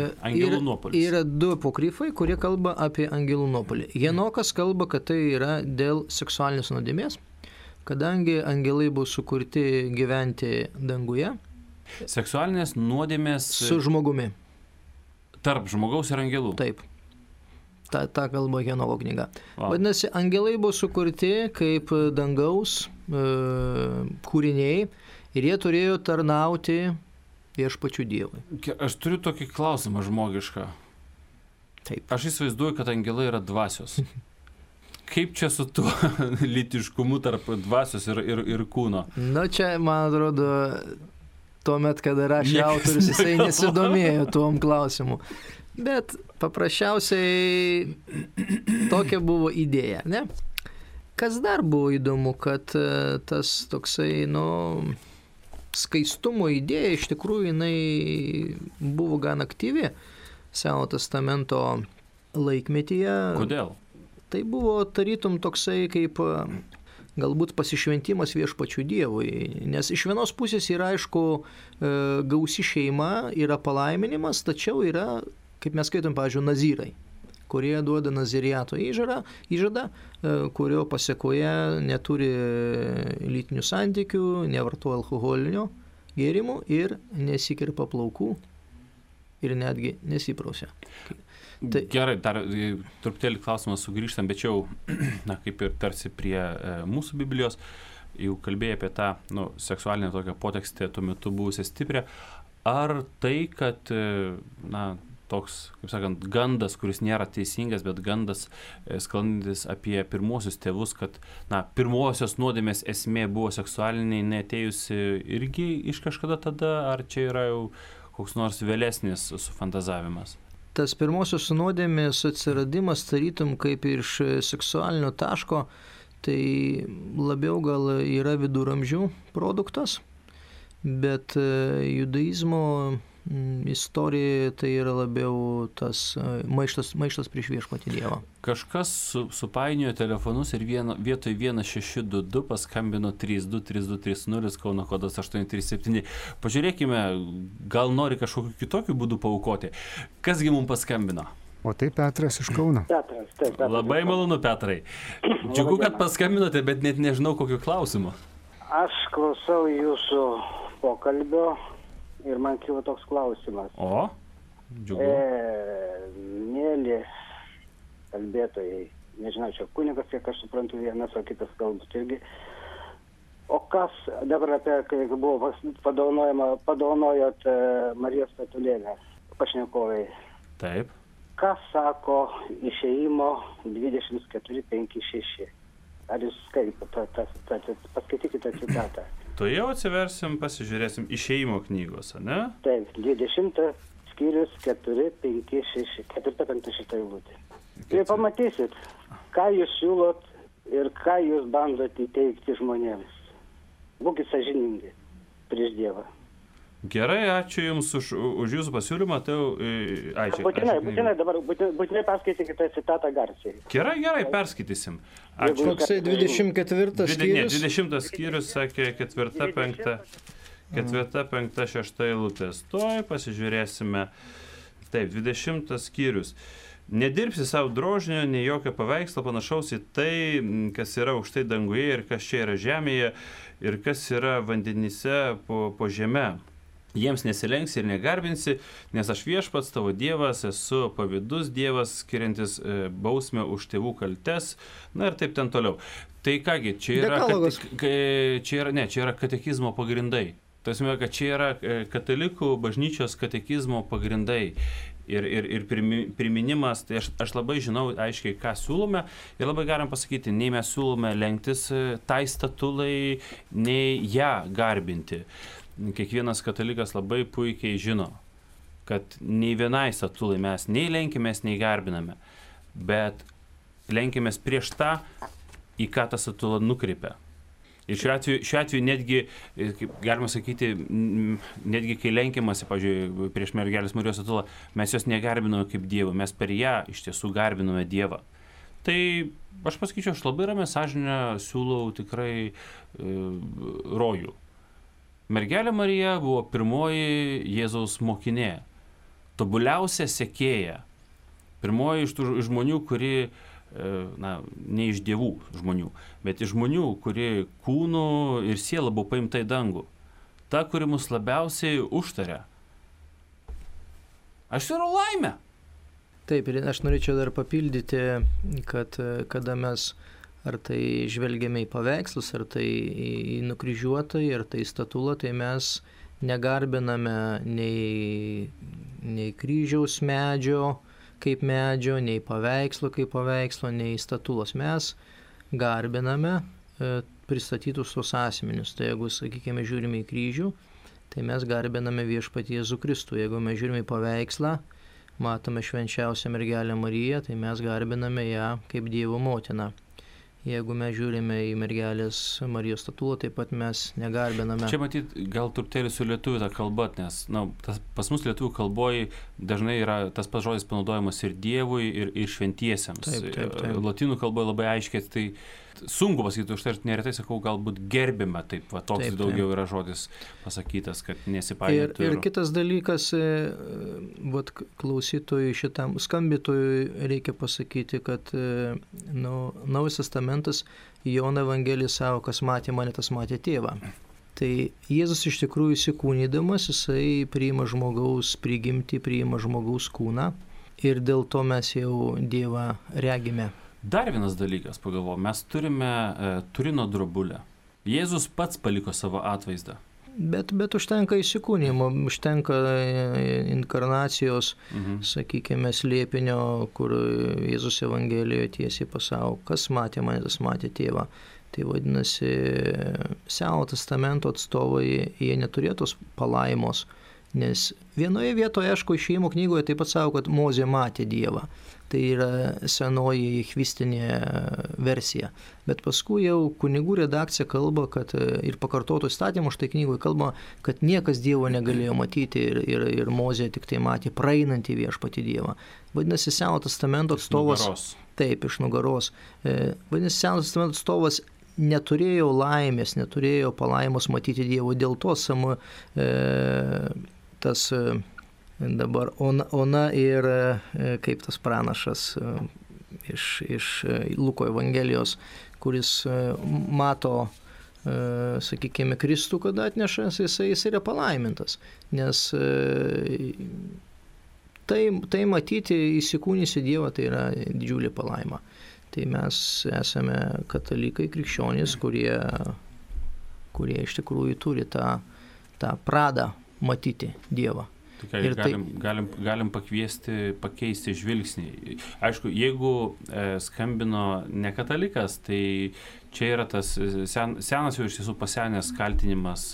yra 2 apokrifai, kurie kalba apie angelų nuopuolį. Henokas kalba, kad tai yra dėl seksualinės nuodėmės, kadangi angelai buvo sukurti gyventi danguje. Seksualinės nuodėmės su žmogumi. Tarp žmogaus ir angelų. Taip. Ta kalba Henoko knyga. Vadinasi, angelai buvo sukurti kaip dangaus kūriniai ir jie turėjo tarnauti viešpačiu Dievui. Aš turiu tokį klausimą žmogišką. Taip. Aš įsivaizduoju, kad angelai yra dvasios. Kaip čia su tuo lytiškumu tarp dvasios ir kūno? Čia, man atrodo, tuomet, kada rašė autorius, jisai nesidomėjo tuom klausimu. Bet paprasčiausiai tokia buvo idėja, ne? Kas dar buvo įdomu, kad tas toksai, skaistumo idėja iš tikrųjų jinai buvo gan aktyvi Senojo testamento laikmetyje. Kodėl? Tai buvo tarytum toksai kaip galbūt pasišventimas viešpačiu Dievui, nes iš vienos pusės yra aišku gausi šeima, yra palaiminimas, tačiau yra, kaip mes skaitom, pavyzdžiui, nazyrai, kurie duoda naziriato įžadą, kurio pasiekoje neturi lytinių santykių, nevartoja alkoholinio gėrimų ir nesikirpa plaukų ir netgi nesiprausia. Gerai, dar truputėlį klausimą sugrįžtam, bet jau, kaip ir tarsi prie mūsų Biblijos, jau kalbėjai apie tą seksualinę tokią potekstę tuo metu buvusią stiprią. Ar tai, kad toks, kaip sakant, gandas, kuris nėra teisingas, bet gandas sklandantis apie pirmuosius tėvus, kad, pirmosios nuodėmės esmė buvo seksualiniai, neatėjusi irgi iš kažkada tada, ar čia yra jau koks nors vėlesnis sufantazavimas? Tas pirmosios nuodėmės atsiradimas, tarytum kaip iš seksualinio taško, tai labiau gal yra viduramžių produktas, bet judaizmo istorija tai yra labiau tas maištas prieš viešpatį Dievą. Kažkas supainiojo telefonus ir vietoj 1622 paskambino 323230 Kauno kodas 837. Pažiūrėkime, gal nori kažkokiu kitokiu būdu paaukoti. Kasgi mums paskambino? O tai Petras iš Kauno. Petras. Labai malonu, Petrai. Džiugu, kad paskambinote, bet net nežinau kokiu klausimu. Aš klausau jūsų pokalbio ir man kilo toks klausimas. O, džiugu. Mėly kalbėtojai, nežinau, čia kunigas, kiek aš suprantu, vienas, o kitas galbūt irgi. O kas dabar apie, kai buvo padovanojot Marijos statulėlę pašnekovai? Taip. Kas sako Išėjimo 24:5-6? Ar jūs skaitote, paskaitykite citatą. Tu jau atsiversim, pasižiūrėsim Išėjimo knygos, ne? Taip, 20 skyrius 4-5-6, 4-5 eilutė. Ir pamatysit, ką jūs siūlot ir ką jūs bandot įteikti žmonėms. Būkit sąžiningi prieš Dievą. Gerai, ačiū Jums už Jūsų pasiūlymą. Būtinai perskaitykite citatą garsiai. Gerai, perskaitysim. Ačiū. Koksai 24 skyrius? 20 skyrius, sakė 4-5-6 eilutės. Toj pasižiūrėsime. Taip, 20 skyrius. Nedirbsi savo drožinio, nei jokio paveikslo panašaus į tai, kas yra aukštai danguje ir kas čia yra žemėje ir kas yra vandenyse po žeme. Jiems nesilenksi ir negarbinsi, nes aš Viešpats tavo Dievas, esu pavydus Dievas, skiriantis bausmę už tėvų kaltes, ir taip ten toliau. Tai kągi, čia yra katekizmo pagrindai. Tasme, kad čia yra katalikų bažnyčios katekizmo pagrindai ir priminimas, tai aš labai žinau aiškiai, ką siūlome ir labai galim pasakyti, nei mes siūlome lenktis tai statulai, nei ją garbinti. Kiekvienas katalikas labai puikiai žino, kad nei vienai statulai mes nei lenkimės, nei garbiname, bet lenkimės prieš tą, į ką tą statulą nukreipia. Ir šiuo atveju netgi, galima sakyti, netgi kai lenkimasi, pavyzdžiui, prieš mergelės Marijos statulą, mes jos negarbinome kaip Dievą, mes per ją iš tiesų garbinome Dievą. Tai aš pasakyčiau, aš labai ramia sąžinę siūlau tikrai rojų. Mergelė Marija buvo pirmoji Jėzaus mokinė, tobuliausia sekėja, pirmoji iš tų žmonių, kuri, ne iš dievų žmonių, bet iš žmonių, kuri kūnu ir siela buvo paimta į dangų, ta, kuri mus labiausiai užtaria. Aš siūlau laimę. Taip, ir aš norėčiau dar papildyti, kad kada mes ar tai žvelgiame į paveikslus, ar tai į nukryžiuotąjį, ar tai į statulą, tai mes negarbiname nei kryžiaus medžio kaip medžio, nei paveikslo kaip paveikslo, nei statulos. Mes garbiname pristatytus tos asmenius. Tai jeigu, sakykime, žiūrime į kryžių, tai mes garbiname Viešpatį Jėzų Kristų. Jeigu mes žiūrime į paveikslą, matome švenčiausią mergelę Mariją, tai mes garbiname ją kaip Dievo motiną. Jeigu mes žiūrime į mergelės Marijos statulą, taip pat mes negarbiname. Čia matyt, gal truputėlį su lietuvių ta kalba, nes pas mus lietuvių kalboje dažnai yra tas pats žodis panaudojamas ir Dievui, ir šventiesiems. Taip. Lotynų kalboje labai aiškiai, tai sunku pasakyti, už tai aš neretai sakau, galbūt gerbime, toks daugiau yra žodis pasakytas, kad nesipainiotų. Ir kitas dalykas, klausytojui šitam skambėtojui reikia pasakyti, kad Naujas testamentas Jono Evangelija sako, kas matė mane, tas matė tėvą. Tai Jėzus iš tikrųjų įsikūnydamas, jisai priima žmogaus prigimtį, priima žmogaus kūną ir dėl to mes jau Dievą regime. Dar vienas dalykas, pagalvoju, mes turime Turino drobulę. Jėzus pats paliko savo atvaizdą. Bet užtenka įsikūnijimo, užtenka inkarnacijos, sakykime, slėpinio, kur Jėzus Evangelijoje tiesiai pasako, kas matė mane, tas matė tėvą. Tai vadinasi, Senojo testamento atstovai, jie neturėjo tos palaimos, nes vienoje vietoje, aišku, Išėjimo knygoje taip pat sako, kad Mozė matė Dievą. Tai yra senoji chvistinė versija. Bet paskui jau kunigų redakcija kalba, kad ir pakartoto įstatymo štai knygoje kalba, kad niekas Dievo negalėjo matyti ir Mozė tik tai matė praeinantį viešpatį Dievą. Vadinasi, Senojo testamento atstovas... Taip, iš nugaros. Vadinasi, Senojo testamento atstovas neturėjo laimės, neturėjo palaimos matyti Dievo. Dėl to tas... Dabar Ona ir kaip tas pranašas iš Luko Evangelijos, kuris mato, sakykime, Kristų, kada atneša, jis yra palaimintas. Nes tai matyti įsikūnijusi Dievą, tai yra didžiulė palaima. Tai mes esame katalikai, krikščionys, kurie iš tikrųjų turi tą pradą matyti Dievą. Galim pakeisti žvilgsnį. Aišku, jeigu skambino ne katalikas, tai čia yra tas senas jau iš tiesų pasenęs kaltinimas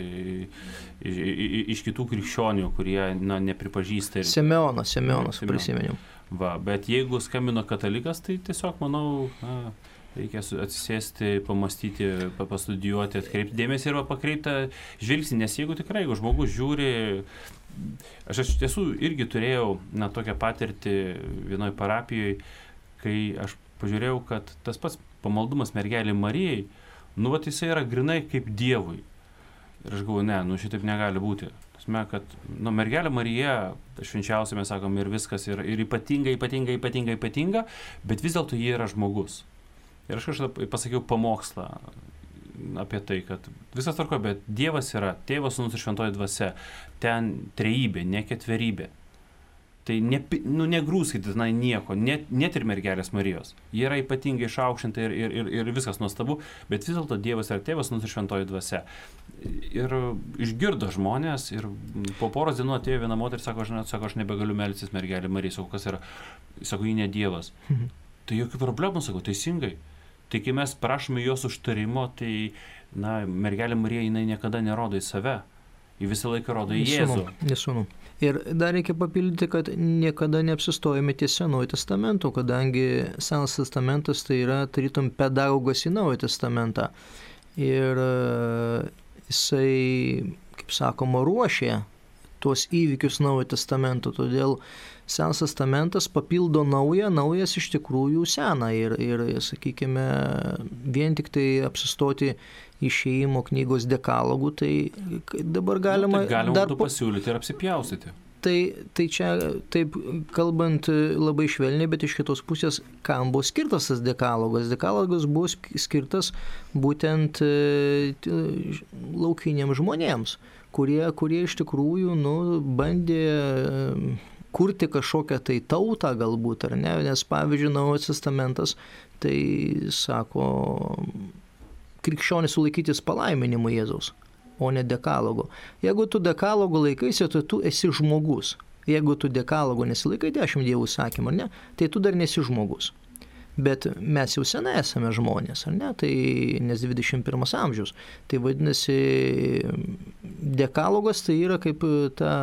iš kitų krikščionių, kurie nepripažįsta. Semionas prisiminiau. Bet jeigu skambino katalikas, tai tiesiog, manau, reikia atsisėsti, pamastyti, pastudijuoti, atkreipti dėmesį ir pakreiptą žvilgsnį, nes jeigu žmogus žiūri. Aš iš tiesų irgi turėjau tokią patirtį vienoj parapijoje, kai aš pažiūrėjau, kad tas pats pamaldumas mergelei Marijai, jisai yra grinai kaip Dievui. Ir aš galvoju, šitaip negali būti. Tasme, kad mergelė Marija, švenčiausia, mes sakom, ir viskas, ir ypatinga, bet vis dėlto jie yra žmogus. Ir aš kažkaip pasakiau pamokslą apie tai, kad viskas tvarko, bet Dievas yra Tėvas, Sūnus ir Šventoji Dvasia. Ten trejybė, ne ketverybė. Tai negrūskite nieko, net ir mergelės Marijos. Jie yra ypatingai išaukštinta ir viskas nuostabu, bet vis dėlto Dievas yra Tėvas, Sūnus ir Šventoji Dvasia. Ir išgirdo žmonės ir po poros dienų atėjo viena moteris, sako, aš nebegaliu melstis mergelė Marija. Sako, kas yra? Sako, ji ne Dievas. Tai jokių problemų, sako, teisingai. Tai kai mes prašome jos užtarimo, tai mergelė Marija, jinai niekada nerodo į save. Ji visą laiką rodo į Jėzų. Nesūnų. Ir dar reikia papildyti, kad niekada neapsistojame ties Senuoju testamentu, kadangi Senas testamentas tai yra tarytum pedagogas į Naują testamentą. Ir jisai, kaip sakoma, ruošė tuos įvykius Naujo testamento, todėl Senas testamentas papildo naujas iš tikrųjų seną ir sakykime, vien tik tai apsistoti Išėjimo knygos dekalogų, tai dabar galima dar pasiūlyti ir apsipjaustyti. Tai čia, taip kalbant labai švelniai, bet iš kitos pusės, kam buvo skirtas tas dekalogas? Dekalogas buvo skirtas būtent laukiniams žmonėms, kurie iš tikrųjų bandė kurti kažkokią tai tautą galbūt, ar ne, nes pavyzdžiui, Naujas testamentas, tai sako, krikščionis sulaikytis palaiminimu Jėzaus, o ne dekalogo. Jeigu tu dekalogo laikaisi, tai tu esi žmogus. Jeigu tu dekalogo nesilaikai 10 dievų sakymų, ar ne, tai tu dar nesi žmogus. Bet mes jau senai esame žmonės, ar ne, tai nes 21 amžius. Tai vadinasi, dekalogas tai yra kaip ta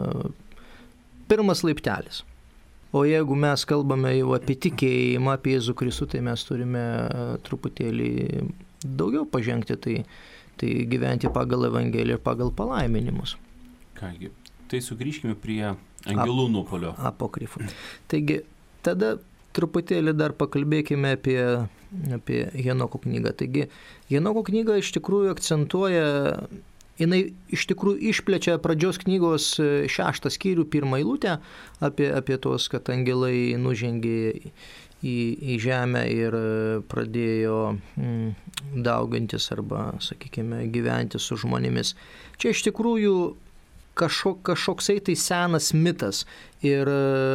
pirmas laiptelis. O jeigu mes kalbame jau apie tikėjimą, apie Jėzų Kristų, tai mes turime truputėlį daugiau pažengti, tai gyventi pagal Evangeliją ir pagal palaiminimus. Kągi, tai sugrįžkime prie angelų nuopuolio. Apokrifų. Taigi, tada truputėlį dar pakalbėkime apie Henoko knygą. Taigi, Henoko knyga iš tikrųjų akcentuoja, jinai iš tikrųjų išplečia pradžios knygos 6 skyrių 1 eilutę apie tos, kad angelai nužengė į žemę ir pradėjo daugintis arba, sakykime, gyventi su žmonėmis. Čia iš tikrųjų kažkoksai tai senas mitas ir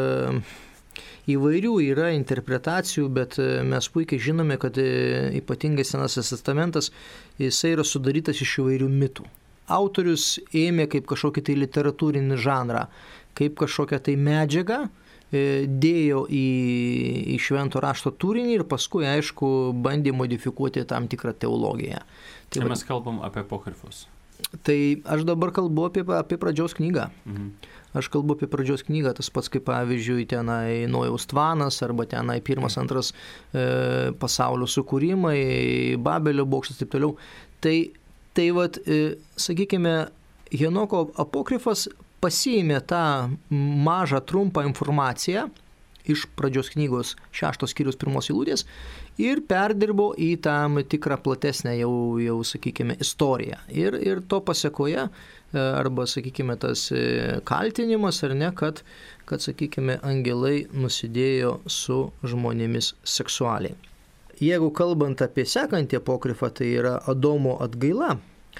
įvairių yra interpretacijų, bet mes puikiai žinome, kad ypatingai Senasis testamentas, jisai yra sudarytas iš įvairių mitų. autorius ėmė kaip kažkokį tai literatūrinį žanrą, kaip kažkokią tai medžiagą, dėjo į švento rašto turinį ir paskui, aišku, bandė modifikuoti tam tikrą teologiją. Tai mes kalbam apie apokrifus. Tai aš dabar kalbu apie pradžios knygą. Aš kalbu apie pradžios knygą, tas pats kaip pavyzdžiui tenai Nojaus tvanas arba tenai 1-2 pasaulio sukūrimai, Babelio bokštas ir taip toliau. Tai vat, sakykime, Henoko apokrifas pasiėmė tą mažą trumpą informaciją iš pradžios knygos 6 skyrius 1 eilutės ir perdirbo į tam tikrą platesnę jau sakykime, istoriją. Ir to pasekoje, arba, sakykime, tas kaltinimas, ar ne, kad sakykime, angelai nusidėjo su žmonėmis seksualiai. Jeigu kalbant apie sekantį apokrifą, tai yra Adomo atgaila,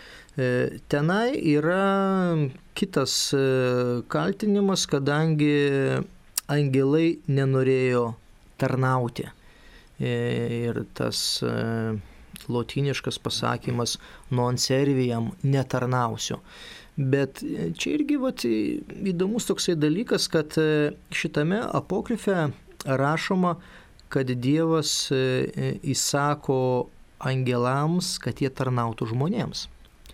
tenai yra kitas kaltinimas, kadangi angelai nenorėjo tarnauti. Ir tas lotyniškas pasakymas non serviam netarnausiu. Bet čia irgi įdomus toksai dalykas, kad šitame apokrife rašoma, kad Dievas įsako angelams, kad jie tarnautų žmonėms.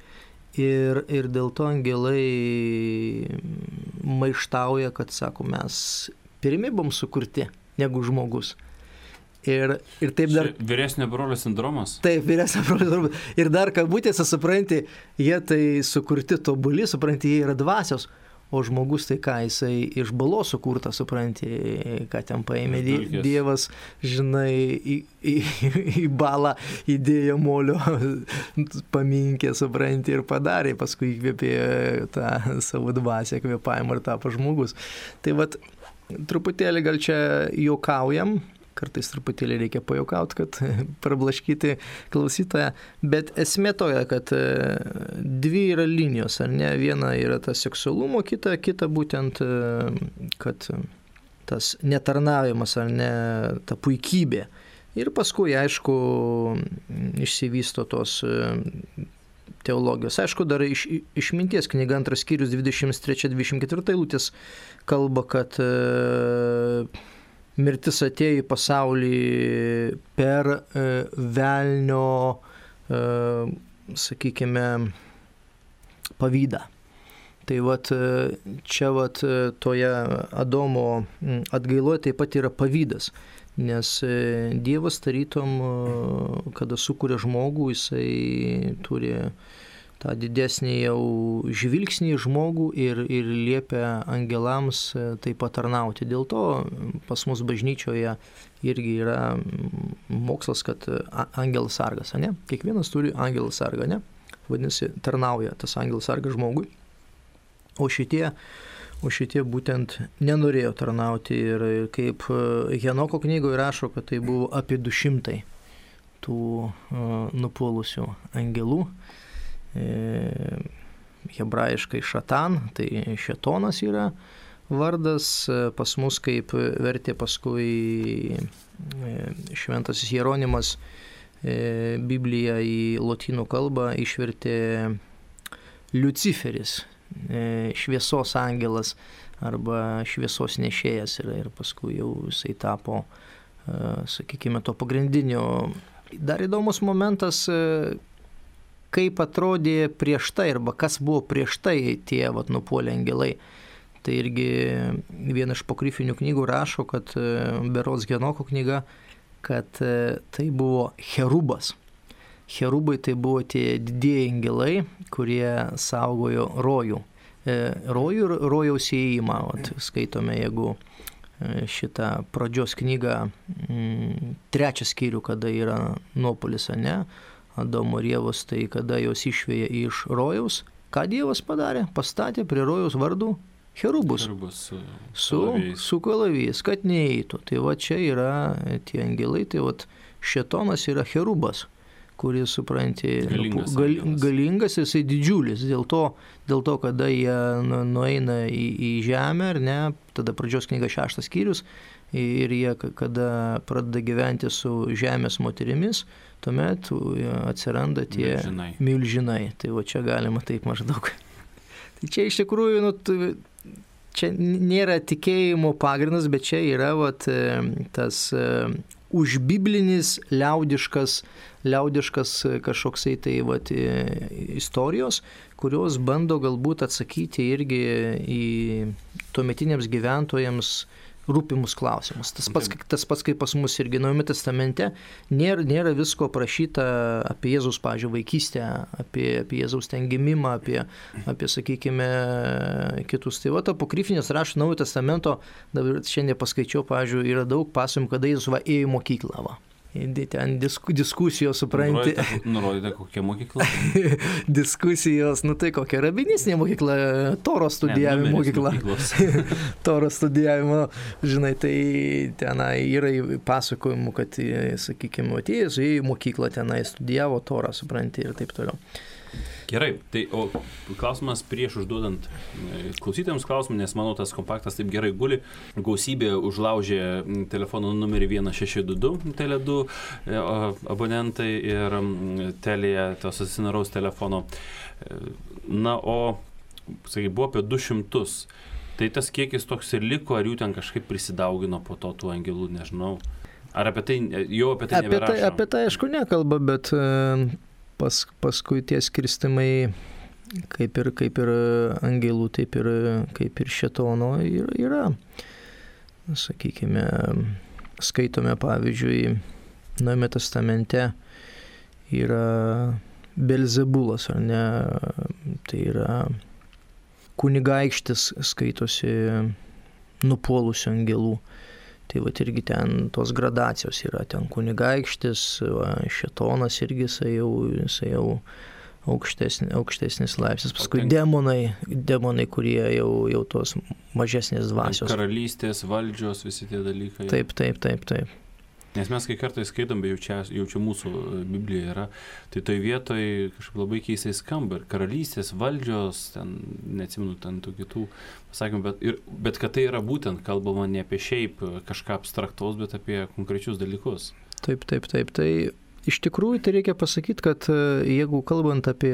Ir dėl to angelai maištauja, kad sako, mes pirmi buvom sukurti negu žmogus. Ir taip dar... Vyresnio brolio sindromas? Taip, vyresnio brolio sindromas. Ir dar kabutėse, supranti, jie tai sukurti tobuli, supranti, jie yra dvasios, o žmogus tai ką, jisai iš balos sukurta, supranti, ką ten paėmė Dievas, žinai, į balą įdėjo molio paminkė, supranti, ir padarė, paskui įkvėpė tą savo dvasią, kvėpavimą ir tapo žmogus. Tai vat, truputėlį gal čia juokaujam, kartais truputėlį reikia pajuokauti, kad prablaškyti klausytoją, bet esmė toje, kad dvi yra linijos, ar ne, viena yra tas seksualumo, kita būtent, kad tas netarnavimas, ar ne, ta puikybė. Ir paskui, aišku, išsivysto tos teologijos. Aišku, dar išminties knyga 2 skyrius 23-24 eilutės kalba, kad mirtis atėjo į pasaulį per velnio, sakykime, pavydą. Tai čia toje Adomo atgailoje taip pat yra pavydas, nes Dievas tarytum, kada sukuria žmogų, jisai turi tą didesnį jau žvilgsnį žmogų ir liepia angelams taip pat tarnauti. Dėl to pas mus bažnyčioje irgi yra mokslas, kad angelas sargas, ne? Kiekvienas turi angelą sargą, ne? Vadinasi, tarnauja tas angelas sargas žmogui. O šitie būtent nenorėjo tarnauti ir kaip Henoko knygoje rašo, kad tai buvo apie 200 tų nupuolusių angelų. Hebrajiškai šatan, tai šetonas yra vardas, pas mus kaip vertė paskui šventasis Jeronimas Bibliją į lotynų kalbą išvertė Liuciferis, šviesos angelas arba šviesos nešėjas ir paskui jau jisai tapo, sakykime, to pagrindinio. Dar įdomus momentas, kaip atrodė prieš tai, arba kas buvo prieš tai tie nupuolę angelai. Tai irgi viena iš apokrifinių knygų rašo, kad berods Henoko knyga, kad tai buvo cherubas. Cherubai tai buvo tie didieji angelai, kurie saugojo rojų. Rojų ir rojaus įėjimą. Skaitome, jeigu šitą pradžios knygą, 3 skyrių, kada yra nuopuolis, ne? Adomo ir Ievos, tai kada jos išvėja iš rojaus, ką Dievas padarė? Pastatė prie rojaus vardų cherubus su kalavijais, kad neįeitų. Tai čia yra tie angelai, tai šetonas yra cherubas, kuris, supranti, galingas, jisai didžiulis. Dėl to, kada jie nueina į žemę, ar ne, tada pradžios knyga 6 skyrius, ir jie, kada pradeda gyventi su žemės moterimis, tuomet atsiranda tie milžinai. Tai va čia galima taip maždaug. Tai čia iš tikrųjų, čia nėra tikėjimo pagrindas, bet čia yra tas užbiblinis, liaudiškas kažkoksai tai istorijos, kurios bando galbūt atsakyti irgi į tuometiniams gyventojams rūpimus klausimus. Tas pats kaip pas mus irgi Naujame testamente nėra visko aprašyta apie Jėzaus, pavyzdžiui, vaikystę, apie Jėzaus ten gimimą, apie sakykime, kitus. Tai apokrifinės raštų Naujojo testamento, dabar šiandien paskaičiau, pavyzdžiui, yra daug pasakojimų, kada Jėzus ėjo į mokyklą. Ten diskusijos, supranti. Nurodėte, kokia mokykla? Diskusijos, tai kokia rabinistinė mokykla, Toros studijavimo mokykla. Toros studijavimo, žinai, tai tenai yra pasakojimų, kad, sakykime, atėjęs į mokyklą tenai studijavo Torą, supranti, ir taip toliau. Gerai, tai o klausimas prieš užduodant klausytėms klausimą, nes manau tas kompaktas taip gerai guli, gausybė užlaužė telefono numerį 1622 Tele2 abonentai ir Telija tos stacionaraus telefono. Na, o sakai, buvo apie 200. Tai tas kiekis toks ir liko, ar jų ten kažkaip prisidaugino po to tų angelų, nežinau. Ar apie tai neberašo? Apie tai aišku nekalba, bet paskui tie skirstimai, kaip ir angelų, taip ir kaip ir šėtono yra. Sakykime, skaitome, pavyzdžiui, Naujame testamente yra Belzebulas, ar ne? Tai yra kunigaikštis, skaitosi nupuolusių angelų. Tai irgi ten tos gradacijos yra, ten kunigaikštis, šėtonas irgi jisai jau aukštesnis laipsnis. Paskui demonai, kurie jau tos mažesnės dvasios. Karalystės, valdžios, visi tie dalykai. Taip. Nes mes kai kartais skaitom, jau čia mūsų Biblijoje yra, tai toj vietoj kažkaip labai keistai skamba ir karalystės, valdžios, ten, neatsimenu, ten tų kitų pasakymų, bet kad tai yra būtent kalbama ne apie šiaip kažką abstraktaus, bet apie konkrečius dalykus. Taip. Tai iš tikrųjų tai reikia pasakyti, kad jeigu kalbant apie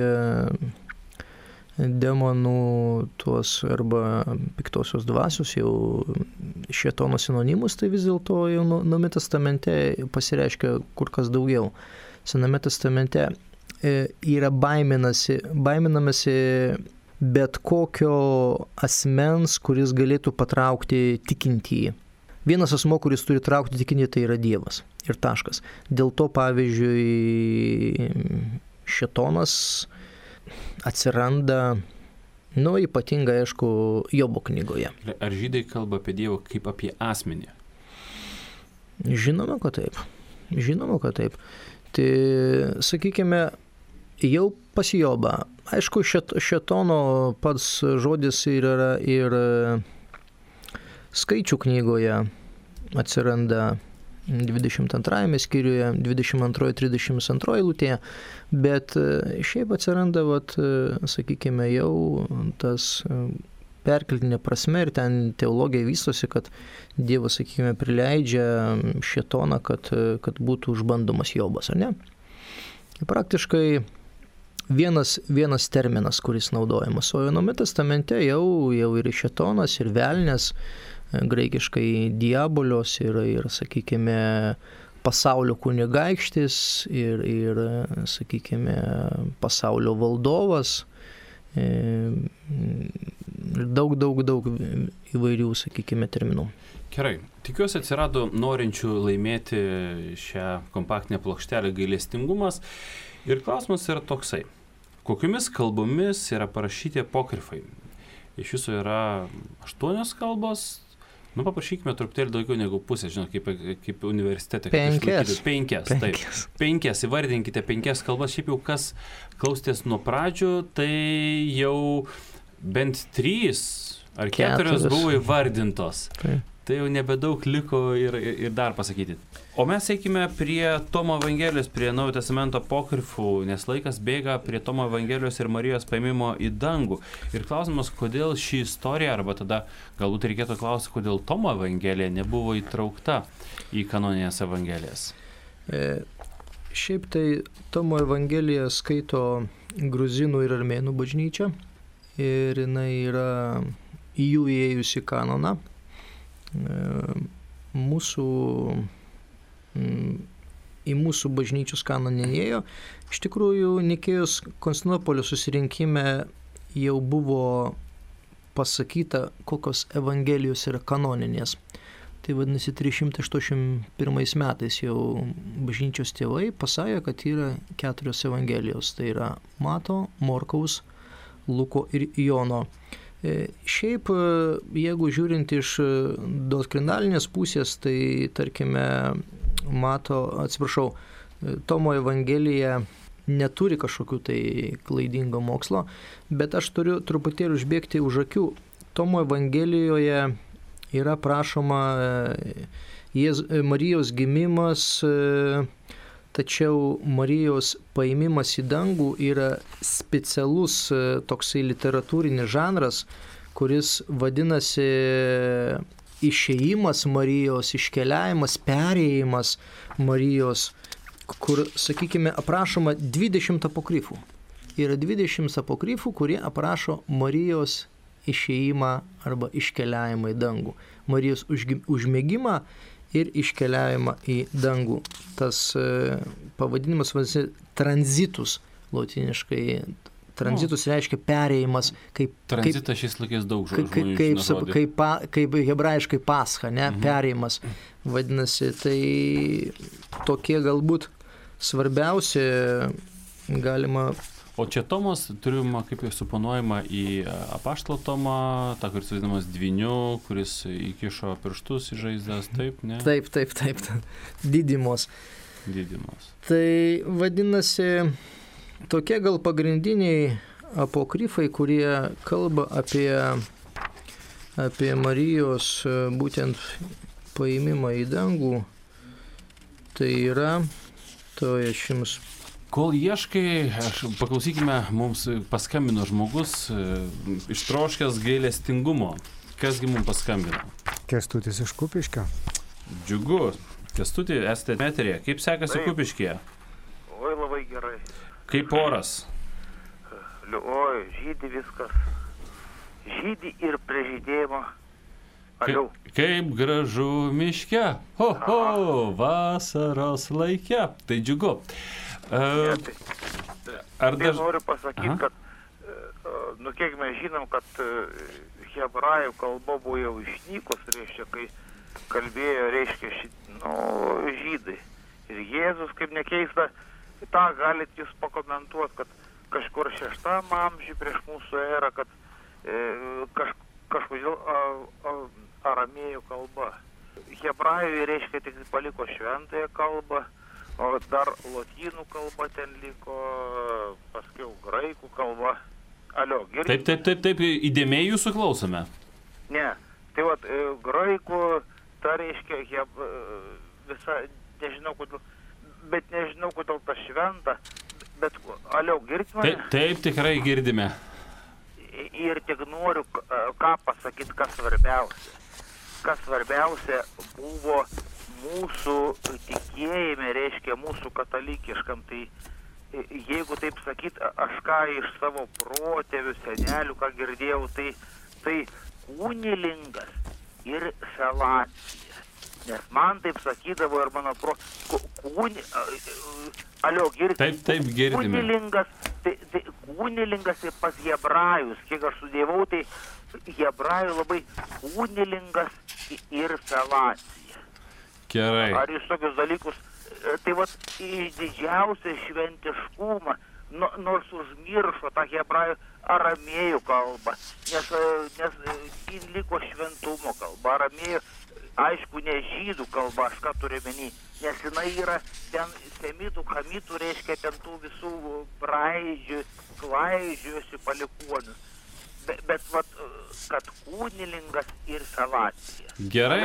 demonų tuos arba piktosios dvasios, jau šėtono sinonimus, tai vis dėlto jau Naujame testamente pasireiškia kur kas daugiau. Sename testamente yra baiminamasi bet kokio asmens, kuris galėtų patraukti tikintįjį. Vienas asmo, kuris turi traukti tikintįjį, tai yra Dievas. Ir taškas. Dėl to, pavyzdžiui, šėtonas atsiranda, ypatingai, aišku, Jobo knygoje. Ar žydai kalba apie Dievą kaip apie asmenį? Žinoma, kad taip. Tai, sakykime, jau pas Jobą. Aišku, šėtono pats žodis yra ir Skaičių knygoje atsiranda 22 skyriuje, 22-32 eilutėje, bet šiaip atsiranda, sakykime, jau tas perkeltinė prasme ir ten teologija vystosi, kad Dievas, sakykime, prileidžia šėtoną, kad būtų užbandomas Jobas, ar ne? Praktiškai vienas terminas, kuris naudojamas, o Naujame testamente jau ir šėtonas, ir velnias, graikiškai diabolios ir sakykime, pasaulio kunigaikštis ir sakykime, pasaulio valdovas, daug įvairių, sakykime, terminų. Gerai, tikiuosi atsirado norinčių laimėti šią kompaktinę plokštelę Gailestingumas ir klausimas yra toksai. Kokiomis kalbomis yra parašyti apokrifai? Iš viso yra 8 kalbos. Paprašykime truputėlį daugiau negu pusę, kaip universitete. 5. Taip. 5, įvardinkite 5 kalbas. Šiaip jau kas klausėtės nuo pradžių, tai jau bent 3 ar 4 buvo įvardintos. Tai jau nebedaug liko ir dar pasakyti. O mes eikime prie Tomo Evangelijos, prie Naujojo Testamento apokrifų, nes laikas bėga prie Tomo Evangelijos ir Marijos paėmimo į dangų. Ir klausimas, kodėl ši istorija, arba tada galbūt reikėtų klausti, kodėl Tomo Evangelija nebuvo įtraukta į kanoninės Evangelijas. Šiaip tai Tomo Evangeliją skaito gruzinų ir armėnų bažnyčia ir jinai yra į jų įėjusi kanoną. Į mūsų bažnyčios kanoną neėjo. Iš tikrųjų, Nikėjos Konstantinopolio susirinkime jau buvo pasakyta, kokios Evangelijos yra kanoninės. Tai vadinasi, 381 metais jau bažnyčios tėvai pasakė, kad yra 4 Evangelijos. Tai yra Mato, Morkaus, Luko ir Jono. Šiaip, jeigu žiūrint iš doktrinalinės pusės, tai tarkime, Tomo Evangelija neturi kažkokių tai klaidingo mokslo, bet aš turiu truputėlį užbėgti už akių. Tomo Evangelijoje yra prašoma Marijos gimimas, tačiau Marijos paėmimas į dangų yra specialus toksai literatūrinis žanras, kuris vadinasi išėjimas Marijos, iškeliavimas, perėjimas Marijos, kur, sakykime, aprašoma 20 apokrifų. Yra 20 apokrifų, kurie aprašo Marijos išėjimą arba iškeliavimą į dangų. Marijos užmėgimą ir iškeliavimą į dangų. Tas pavadinimas vadinasi tranzitus, lotiniškai. Tranzitus reiškia perėjimas, Tranzitas šiais laikais daug žmonių kaip hebrajiškai pascha, ne? Perėjimas. Vadinasi, tai tokie galbūt svarbiausi galima. O čia Tomas turima kaip ir suponuojama į apaštalą Tomą, tą, kuris vadinamas dvyniu, kuris įkišo pirštus į žaizdas, taip, ne? Taip. Didymos. Tai vadinasi, tokie gal pagrindiniai apokrifai, kurie kalba apie Marijos būtent paėmimą į dangų, tai yra, to aš jums. Kol ieškai, paklausykime, mums paskambino žmogus ištroškęs gailestingumo. Kasgi mums paskambino? Kęstutis iš Kupiškio. Džiugu. Kęstuti, esate eteryje. Kaip sekasi Kupiškyje? Oi, labai gerai. Kaip oras? Oi, žydi viskas. Žydi ir prie žydėjimo. Kaip gražu miške. Vasaros laike. Tai džiugu. Noriu pasakyti, kad kiek mes žinom, kad hebrajų kalba buvo jau išnykus, reiškia, kai kalbėjo, reiškia, žydai. Ir Jėzus, kaip nekeista, tą galit jūs pakomentuoti, kad kažkur 6 amžiuje prieš mūsų erą, kad kažkodėl aramėjų kalba. Hebrajų, reiškia, tik paliko šventąją kalbą, o dar lotynų kalba ten liko, paskiau graikų kalba. Alio, girdite? Taip, įdėmiai jūsų klausome. Ne, tai vat, graikų, ta reiškia, visa, nežinau kodėl ta šventa, bet, alio, girdite mane? Taip, tikrai girdime. Ir tik noriu ką pasakyti, kas svarbiausia. Kas svarbiausia buvo mūsų tikėjime, reiškia mūsų katalikiškam, tai jeigu taip sakyt, aš ką iš savo protėvių, senelių, ką girdėjau, tai kunilingas ir felacija. Nes man taip sakydavo ir mano alio, girdite? Taip, girdime. Kunilingas ir pas hebrajus, kiek aš studijavau, tai hebrajų labai kunilingas ir felacija. Gerai. Ar jūs tokius dalykus, tai vat į didžiausią šventiškumą, nors užmiršo tą hebrajų aramėjų kalbą, nes liko šventumo kalba, aramėjų, aišku, ne žydų kalba, aš ką turiu menį, nes jinai yra ten semitų, hamitų, reiškia ten tų visų braidžių, klaidžiuosių palikuonių. bet vat, kad kunilingas ir salacija. Gerai,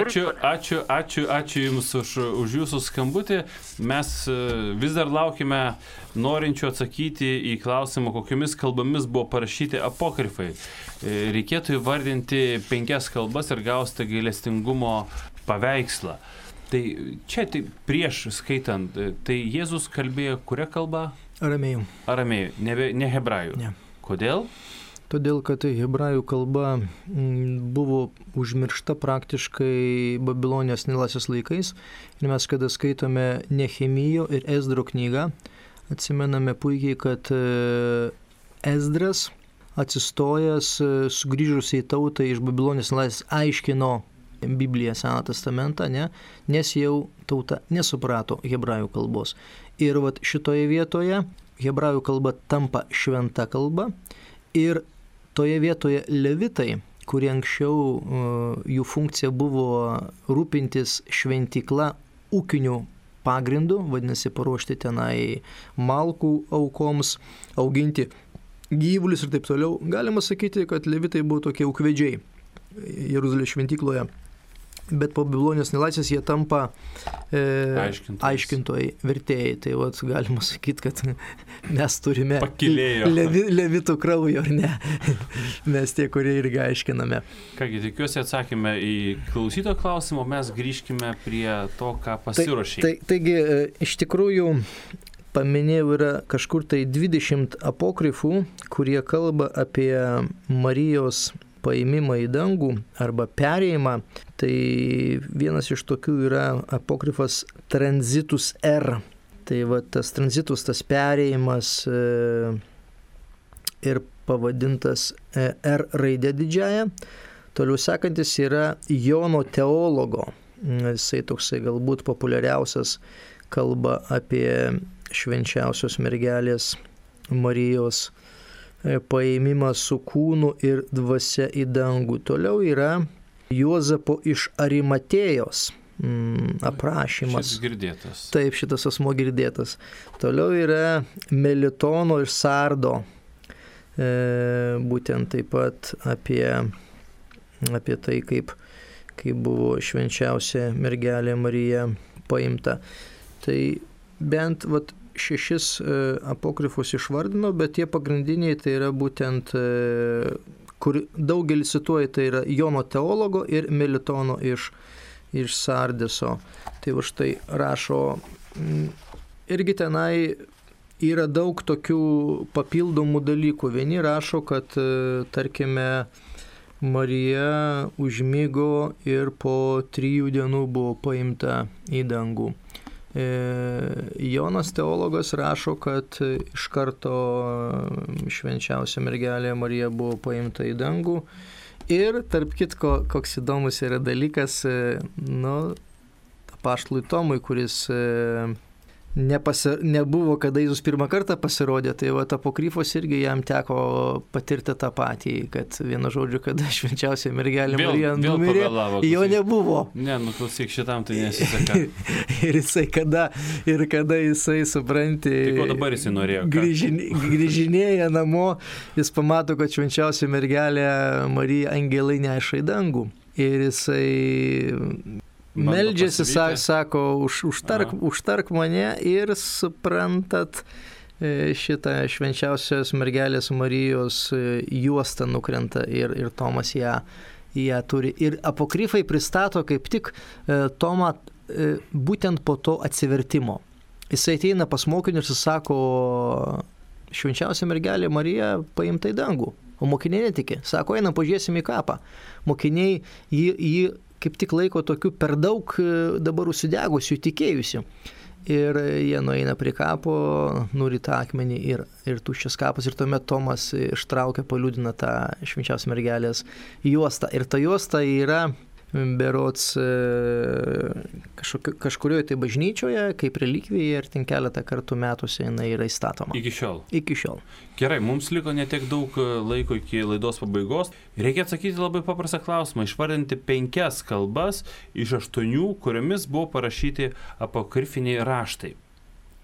ačiū Jums už Jūsų skambutį. Mes vis dar laukime norinčių atsakyti į klausimą, kokiomis kalbomis buvo parašyti apokrifai. Reikėtų įvardinti 5 kalbas ir gausite gailestingumo paveikslą. Tai čia tai prieš skaitant, tai Jėzus kalbėjo kuria kalba? Aramėjų. Aramėjų, ne hebrajų. Ne. Kodėl? Todėl, kad hebrajų kalba buvo užmiršta praktiškai Babilonijos Nilasios laikais. Ir mes, kada skaitome Nehemijo ir Ezdro knygą, atsimename puikiai, kad Ezdras atsistojęs, sugrįžus į tautą iš Babilonijos Nilasios, aiškino Bibliją, Seną testamentą, ne? Nes jau tauta nesuprato hebrajų kalbos. Ir vat šitoje vietoje hebrajų kalba tampa šventa kalba ir toje vietoje levitai, kurie anksčiau jų funkcija buvo rūpintis šventykla ūkinių pagrindų, vadinasi paruošti tenai malkų aukoms, auginti gyvulius ir taip toliau, galima sakyti, kad levitai buvo tokie ūkvedžiai Jeruzalės šventykloje. Bet po Babilonijos Nilasios jie tampa aiškintojai, vertėjai. Tai vat, galima sakyti, kad mes turime levitų kraujo, ar ne? Mes tie, kurie irgi aiškiname. Kągi, tikiuosi atsakymę į klausytojo klausimą, mes grįžkime prie to, ką pasiruošė. Taigi, iš tikrųjų, paminėjau, yra kažkur tai 20 apokrifų, kurie kalba apie Marijos paėmimą į dangų arba perėjimą. Tai vienas iš tokių yra apokrifas Transitus R. Tai va tas transitus, tas perėjimas ir pavadintas R raidė didžiąja. Toliau sekantis yra Jono teologo. Jisai toksai galbūt populiariausias, kalba apie švenčiausios mergelės Marijos paėmimą su kūnu ir dvasia į dangų. Toliau yra Juozapo iš Arimatėjos aprašymas. Šis girdėtas. Taip, šitas asmo girdėtas. Toliau yra Melitono ir Sardo. Būtent taip pat apie tai, kaip buvo švenčiausia mergelė Marija paimta. Tai bent 6 apokrifus išvardino, bet tie pagrindiniai tai yra būtent, kur daugelis cituoja, tai yra Jono teologo ir Melitono iš Sardeso. Tai va štai rašo, irgi tenai yra daug tokių papildomų dalykų. Vieni rašo, kad, tarkime, Marija užmigo ir po 3 dienų buvo paimta į dangų. Jonas teologas rašo, kad iš karto švenčiausia mergelė Marija buvo paimta į dangų. Ir tarp kitko, koks įdomus yra dalykas, apaštalui Tomui, kuris nebuvo, kada Jėzus pirmą kartą pasirodė, tai apokrifos irgi jam teko patirti tą patį, kad vienu žodžiu, kada švenčiausia mergelė Marija numirė, jo nebuvo. Ne, klausyk, šitam tai nesiseka. Ir jisai kada jisai, supranti, tai ko dabar jisai norėjo? Grįžinėja namo, jis pamato, kad švenčiausia mergelė Marija angelai neša į dangų. Ir jisai meldžiasi, sako, užtark mane ir suprantat, šitą švenčiausios mergelės Marijos juostą nukrenta ir Tomas ją turi. Ir apokrifai pristato kaip tik Tomą būtent po to atsivertimo. Jis ateina pas mokinius ir sako, švenčiausia mergelė Marija paimta į dangų, o mokiniai netiki. Sako, einam, pažiūrėsim į kapą. Mokiniai jį kaip tik laiko tokių per daug dabar užsidegusių, tikėjusių. Ir jie nueina prie kapo, nurita akmenį ir tuščias kapas. Ir tuomet Tomas ištraukia, paliudina tą švenčiausios mergelės juostą. Ir ta juosta yra berods kažkurioje tai bažnyčioje, kaip relikvija, ir ten keletą kartų metuose jinai yra įstatoma. Iki šiol. Gerai, mums liko netiek daug laiko iki laidos pabaigos. Reikia atsakyti labai paprastą klausimą, išvardinti 5 kalbas iš 8, kuriomis buvo parašyti apokrifiniai raštai.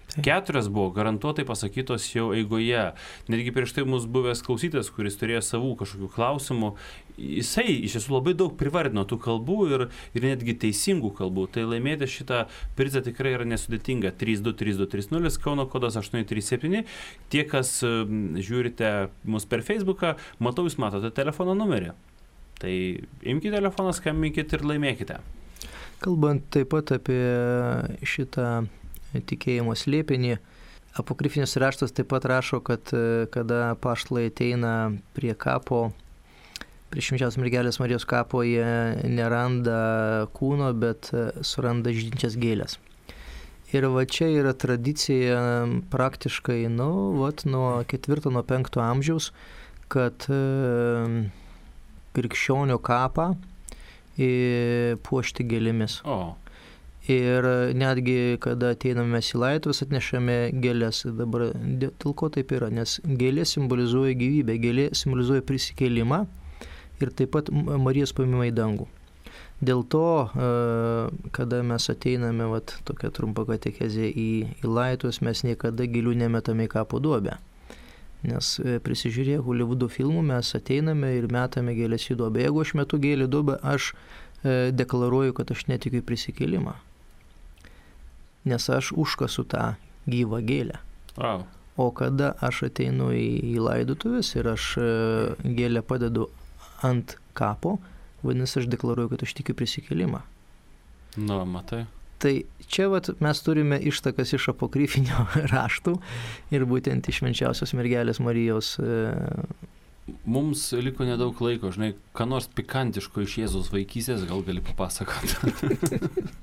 4 buvo garantuotai pasakytos jau eigoje. Netgi prieš tai mūsų buvęs klausytas, kuris turėjo savų kažkokių klausimų, jisai iš tiesų labai daug privardino tų kalbų ir netgi teisingų kalbų. Tai laimėti šitą prizą tikrai yra nesudėtinga. 323230, Kauno kodas 837. Tie, kas žiūrite mus per Facebooką, matau, jūs matote telefono numerį. Tai imkite telefoną, skambinkite ir laimėkite. Kalbant taip pat apie šitą tikėjimo slėpinį, apokrifinis raštas taip pat rašo, kad kada apaštalai ateina prie kapo, prie Švenčiausios mergelės Marijos kapo, jie neranda kūno, bet suranda žydinčias gėlės. Ir va čia yra tradicija praktiškai nuo 4-5 amžiaus, kad krikščionių kapą puošti gėlėmis. Ir netgi, kada ateiname mes į laidotuvės, atnešame gėlės. Dabar dėl ko taip yra? Nes gėlė simbolizuoja gyvybę, gėlė simbolizuoja prisikėlimą ir taip pat Marijos paėmimą į dangų. Dėl to, kada mes ateiname, tokia trumpa katekezė į laidotuvės, mes niekada gėlių nemetame į kapo duobę. Nes prisižiūrėję Hollywoodo filmų, mes ateiname ir metame gėlės į duobę. Jeigu aš metu gėlę į duobę, aš deklaruoju, kad aš netikiu į prisikėlimą. Nes aš užkasu tą gyvą gėlę. O kada aš ateinu į laidotuvės ir aš gėlę padedu ant kapo, vadinasi, aš deklaruoju, kad aš tikiu prisikėlimą. Matai. Tai čia mes turime ištakas iš apokrifinio raštų ir būtent iš Švenčiausios mergelės Marijos. Mums liko nedaug laiko, žinai, ką nors pikantiško iš Jėzaus vaikystės gal gali papasakoti.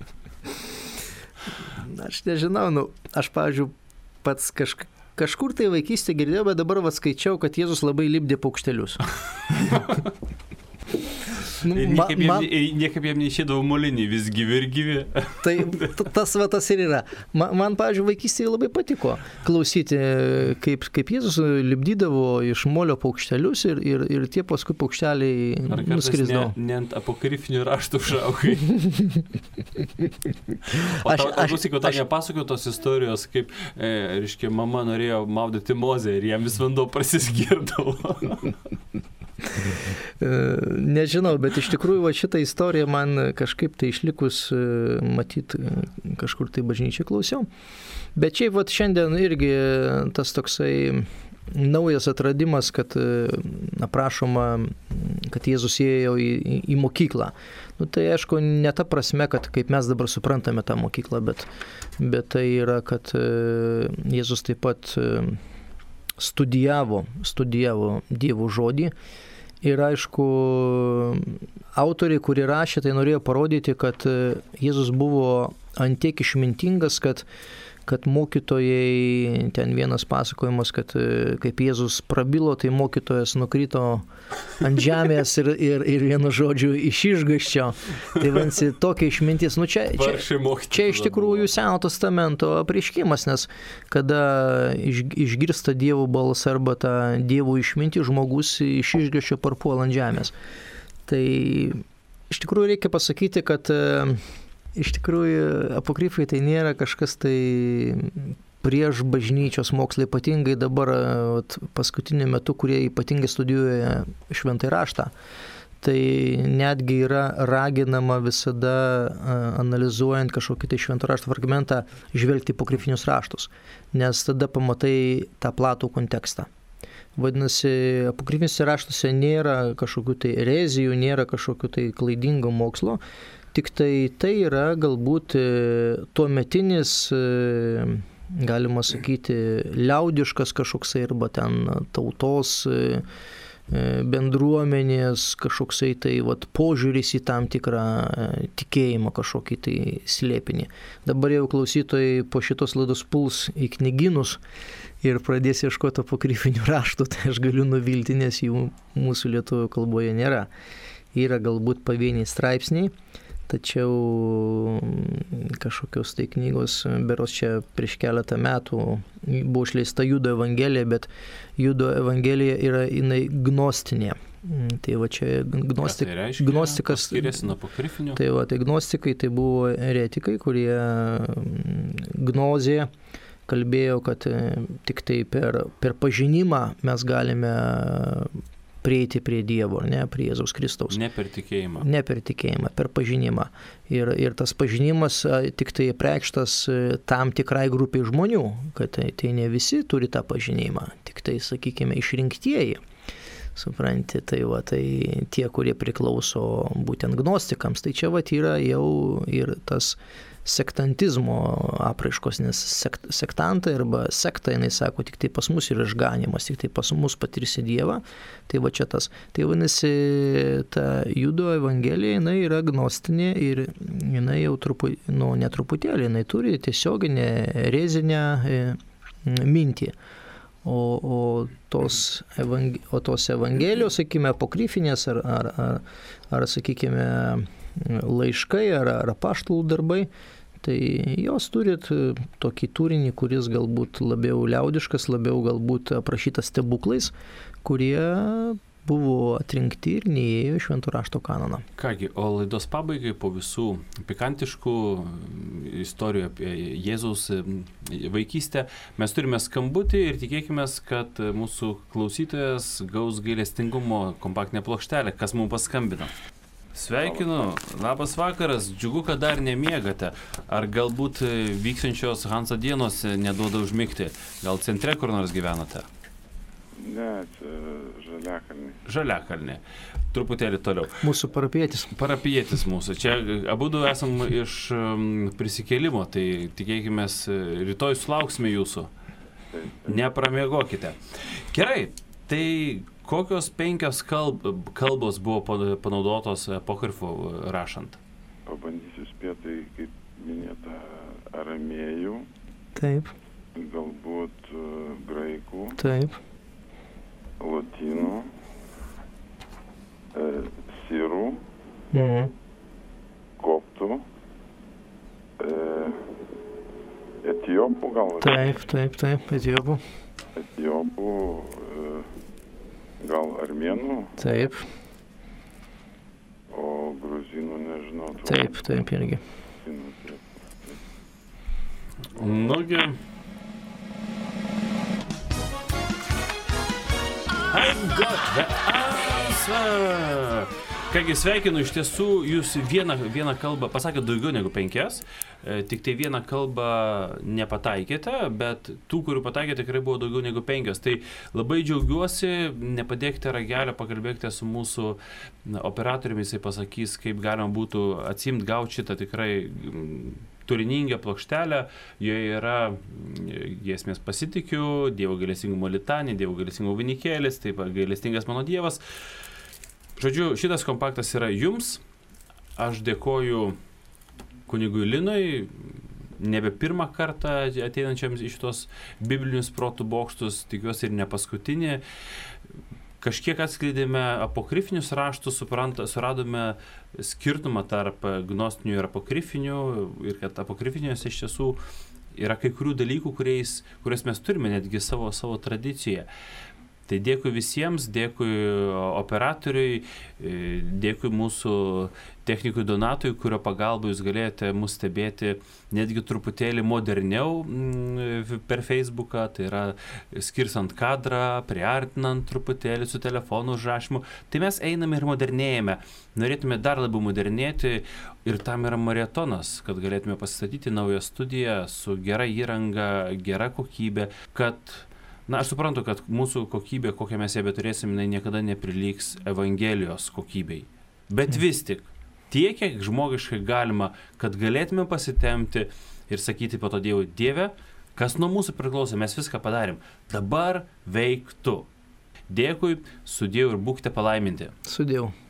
Aš nežinau, aš, pavyzdžiui, pats kažkur tai vaikystėje girdėjau, bet dabar skaičiau, kad Jėzus labai lipdė paukštelius. Niekaip jam neišėdavo molinį, vis gyvi ir gyvi. Tai tas ir yra. Man, pavyzdžiui, vaikystėje labai patiko klausyti, kaip Jėzus lipdydavo iš molio paukštelius ir tie paskui paukšteliai nuskrisdavo. Ne ant apokrifinių raštų šaukai. Aš nepasakojau tos istorijos, kaip, reiškia, mama norėjo maudyti Mozę ir jam vis vanduo prasiskirdavo. Nežinau, bet iš tikrųjų šitą istoriją man kažkaip tai išlikus, matyt, kažkur tai bažnyčiai klausiau. Bet šiaip šiandien irgi tas toksai naujas atradimas, kad aprašoma, kad Jėzus ėjo į mokyklą. Tai aišku, ne ta prasme, kad kaip mes dabar suprantame tą mokyklą, bet tai yra, kad Jėzus taip pat studijavo Dievo žodį. Ir aišku, autoriai, kurie rašė, tai norėjo parodyti, kad Jėzus buvo antiek išmintingas, kad mokytojai, ten vienas pasakojimas, kad kaip Jėzus prabilo, tai mokytojas nukrito ant žemės ir vienu žodžiu iš išgąsčio. Tai vadinasi, tokia išmintis. Čia iš tikrųjų Seno testamento apreiškimas, nes kada išgirsta Dievo balsą arba tą Dievo išmintį, žmogus iš išgąsčio parpuola ant žemės. Tai iš tikrųjų reikia pasakyti, kad iš tikrųjų apokrifai tai nėra kažkas tai prieš bažnyčios mokslą, ypatingai dabar paskutiniu metu, kurie ypatingai studijuoja šventąjį raštą. Tai netgi yra raginama visada analizuojant kažkokį tai švento rašto fragmentą žvelgti apokrifinius raštus, nes tada pamatai tą platų kontekstą. Vadinasi, apokrifiniuose raštuose nėra kažkokių tai erezijų, nėra kažkokių tai klaidingo mokslo, tik tai yra galbūt tuometinis, galima sakyti, liaudiškas kažkoksai arba ten tautos bendruomenės kažkoksai tai požiūris į tam tikrą tikėjimą kažkokį tai slėpinį. Dabar jau klausytojai po šitos laidos puls į knygynus ir pradės ieškoti apokrifinių raštų, tai aš galiu nuvilti, nes jų mūsų lietuvių kalboje nėra. Yra galbūt pavieniai straipsniai, tačiau kažkokios tai knygos, beros čia prieš keletą metų buvo išleista Judo Evangelija, bet Judo Evangelija yra jinai gnostinė. Tai va čia gnostikas. Skiriasi nuo apokrifinių. Tai gnostikai tai buvo eretikai, kurie gnozė kalbėjo, kad tik tai per pažinimą mes galime prieiti prie Dievo, ne, prie Jėzaus Kristaus. Ne per tikėjimą. Ne per tikėjimą, per pažinimą. Ir tas pažinimas tik tai preikštas tam tikrai grupiai žmonių, kad tai ne visi turi tą pažinimą, tik tai, sakykime, išrinktieji. Supranti, tai tie, kurie priklauso būtent gnostikams, tai čia yra jau ir tas sektantizmo apraiškos, nes sektantai arba sekta, jinai sako, tik tai pas mus yra išganimas, tik tai pas mus patirsi Dievą, tai čia tas. Tai vadinasi, ta Judo evangelija, jinai yra gnostinė ir jinai jau netruputėlį, jinai turi tiesioginę rezinę mintį. O tos evangelijos, sakykime, apokrifinės ar sakykime, laiškai ar apaštalų darbai, tai jos turi tokį turinį, kuris galbūt labiau liaudiškas, labiau galbūt aprašytas stebuklais, kurie buvo atrinkti ir neįėjo Švento rašto kanoną. Kągi, o laidos pabaigai po visų pikantiškų istorijų apie Jėzaus vaikystę mes turime skambutį ir tikėkime, kad mūsų klausytojas gaus gailestingumo kompaktinę plokštelę, kas mums paskambino. Sveikinu, labas vakaras, džiugu, kad dar nemiegate. Ar galbūt vyksančios Hansa dienos neduoda užmigti? Gal centre kur nors gyvenate? Ne, čia Žaliakalnė. Žaliakalnė. Truputėlį toliau. Mūsų parapietis. Parapietis mūsų. Čia abudu esam iš prisikėlimo, tai tikėkime, rytoj sulauksime jūsų. Nepramiegokite. Gerai, tai kokios 5 kalbos buvo panaudotos apokrifų rašant? Pabandysiu spėti, kaip minėta, aramėjų. Taip. Galbūt graikų. Taip. Lotynų. Sirų. Koptų. Etiopų gal? Taip, etiopų. Etiopų. Gal armėnų? Taip. O gruzinų nežinau. Taip, irgi. Nugi. I've got the answer. Kągi, sveikinu, iš tiesų jūs vieną kalbą pasakėte daugiau negu 5, tik tai vieną kalbą nepataikėte, bet tų, kurių pataikėte, tikrai buvo daugiau negu 5. Tai labai džiaugiuosi, nepadėkite ragelio, pakalbėkite su mūsų operatoriumi, jisai pasakys, kaip galima būtų atsimti, gauti šitą tikrai turiningą plokštelę, joje yra giesmės pasitikiu, Dievo gailestingumo litanija, Dievo gailestingumo vainikėlis, taip pat gailestingas mano Dievas. Žodžiu, šitas kompaktas yra jums. Aš dėkoju kunigui Linui, nebe pirmą kartą ateinančiam iš šitos biblinius protų bokštus, tikiuosi ir ne paskutinį. Kažkiek atskleidėme apokrifinius raštus, suradome skirtumą tarp gnostinių ir apokrifinių ir kad apokrifiniuose iš tiesų yra kai kurių dalykų, kurias mes turime netgi savo tradicijoje. Tai dėkui visiems, dėkui operatoriui, dėkui mūsų technikui Donatui, kurio pagalba jūs galėjote mus stebėti netgi truputėlį moderniau per Facebooką, tai yra skirstant kadrą, priartinant truputėlį su telefonų užrašymu. Tai mes einame ir modernėjame. Norėtume dar labiau modernėti ir tam yra maratonas, kad galėtume pasistatyti naują studiją su gera įranga, gera kokybė, kad aš suprantu, kad mūsų kokybė, kokią mes ją beturėsim, jinai niekada neprilygs Evangelijos kokybei. Bet vis tik, tiek, kiek žmogiškai galima, kad galėtume pasitemti ir sakyti po to Dievui, Dieve, kas nuo mūsų priklauso, mes viską padarėm. Dabar veik tu. Dėkui, su Dievu ir būkite palaiminti. Su Dievu.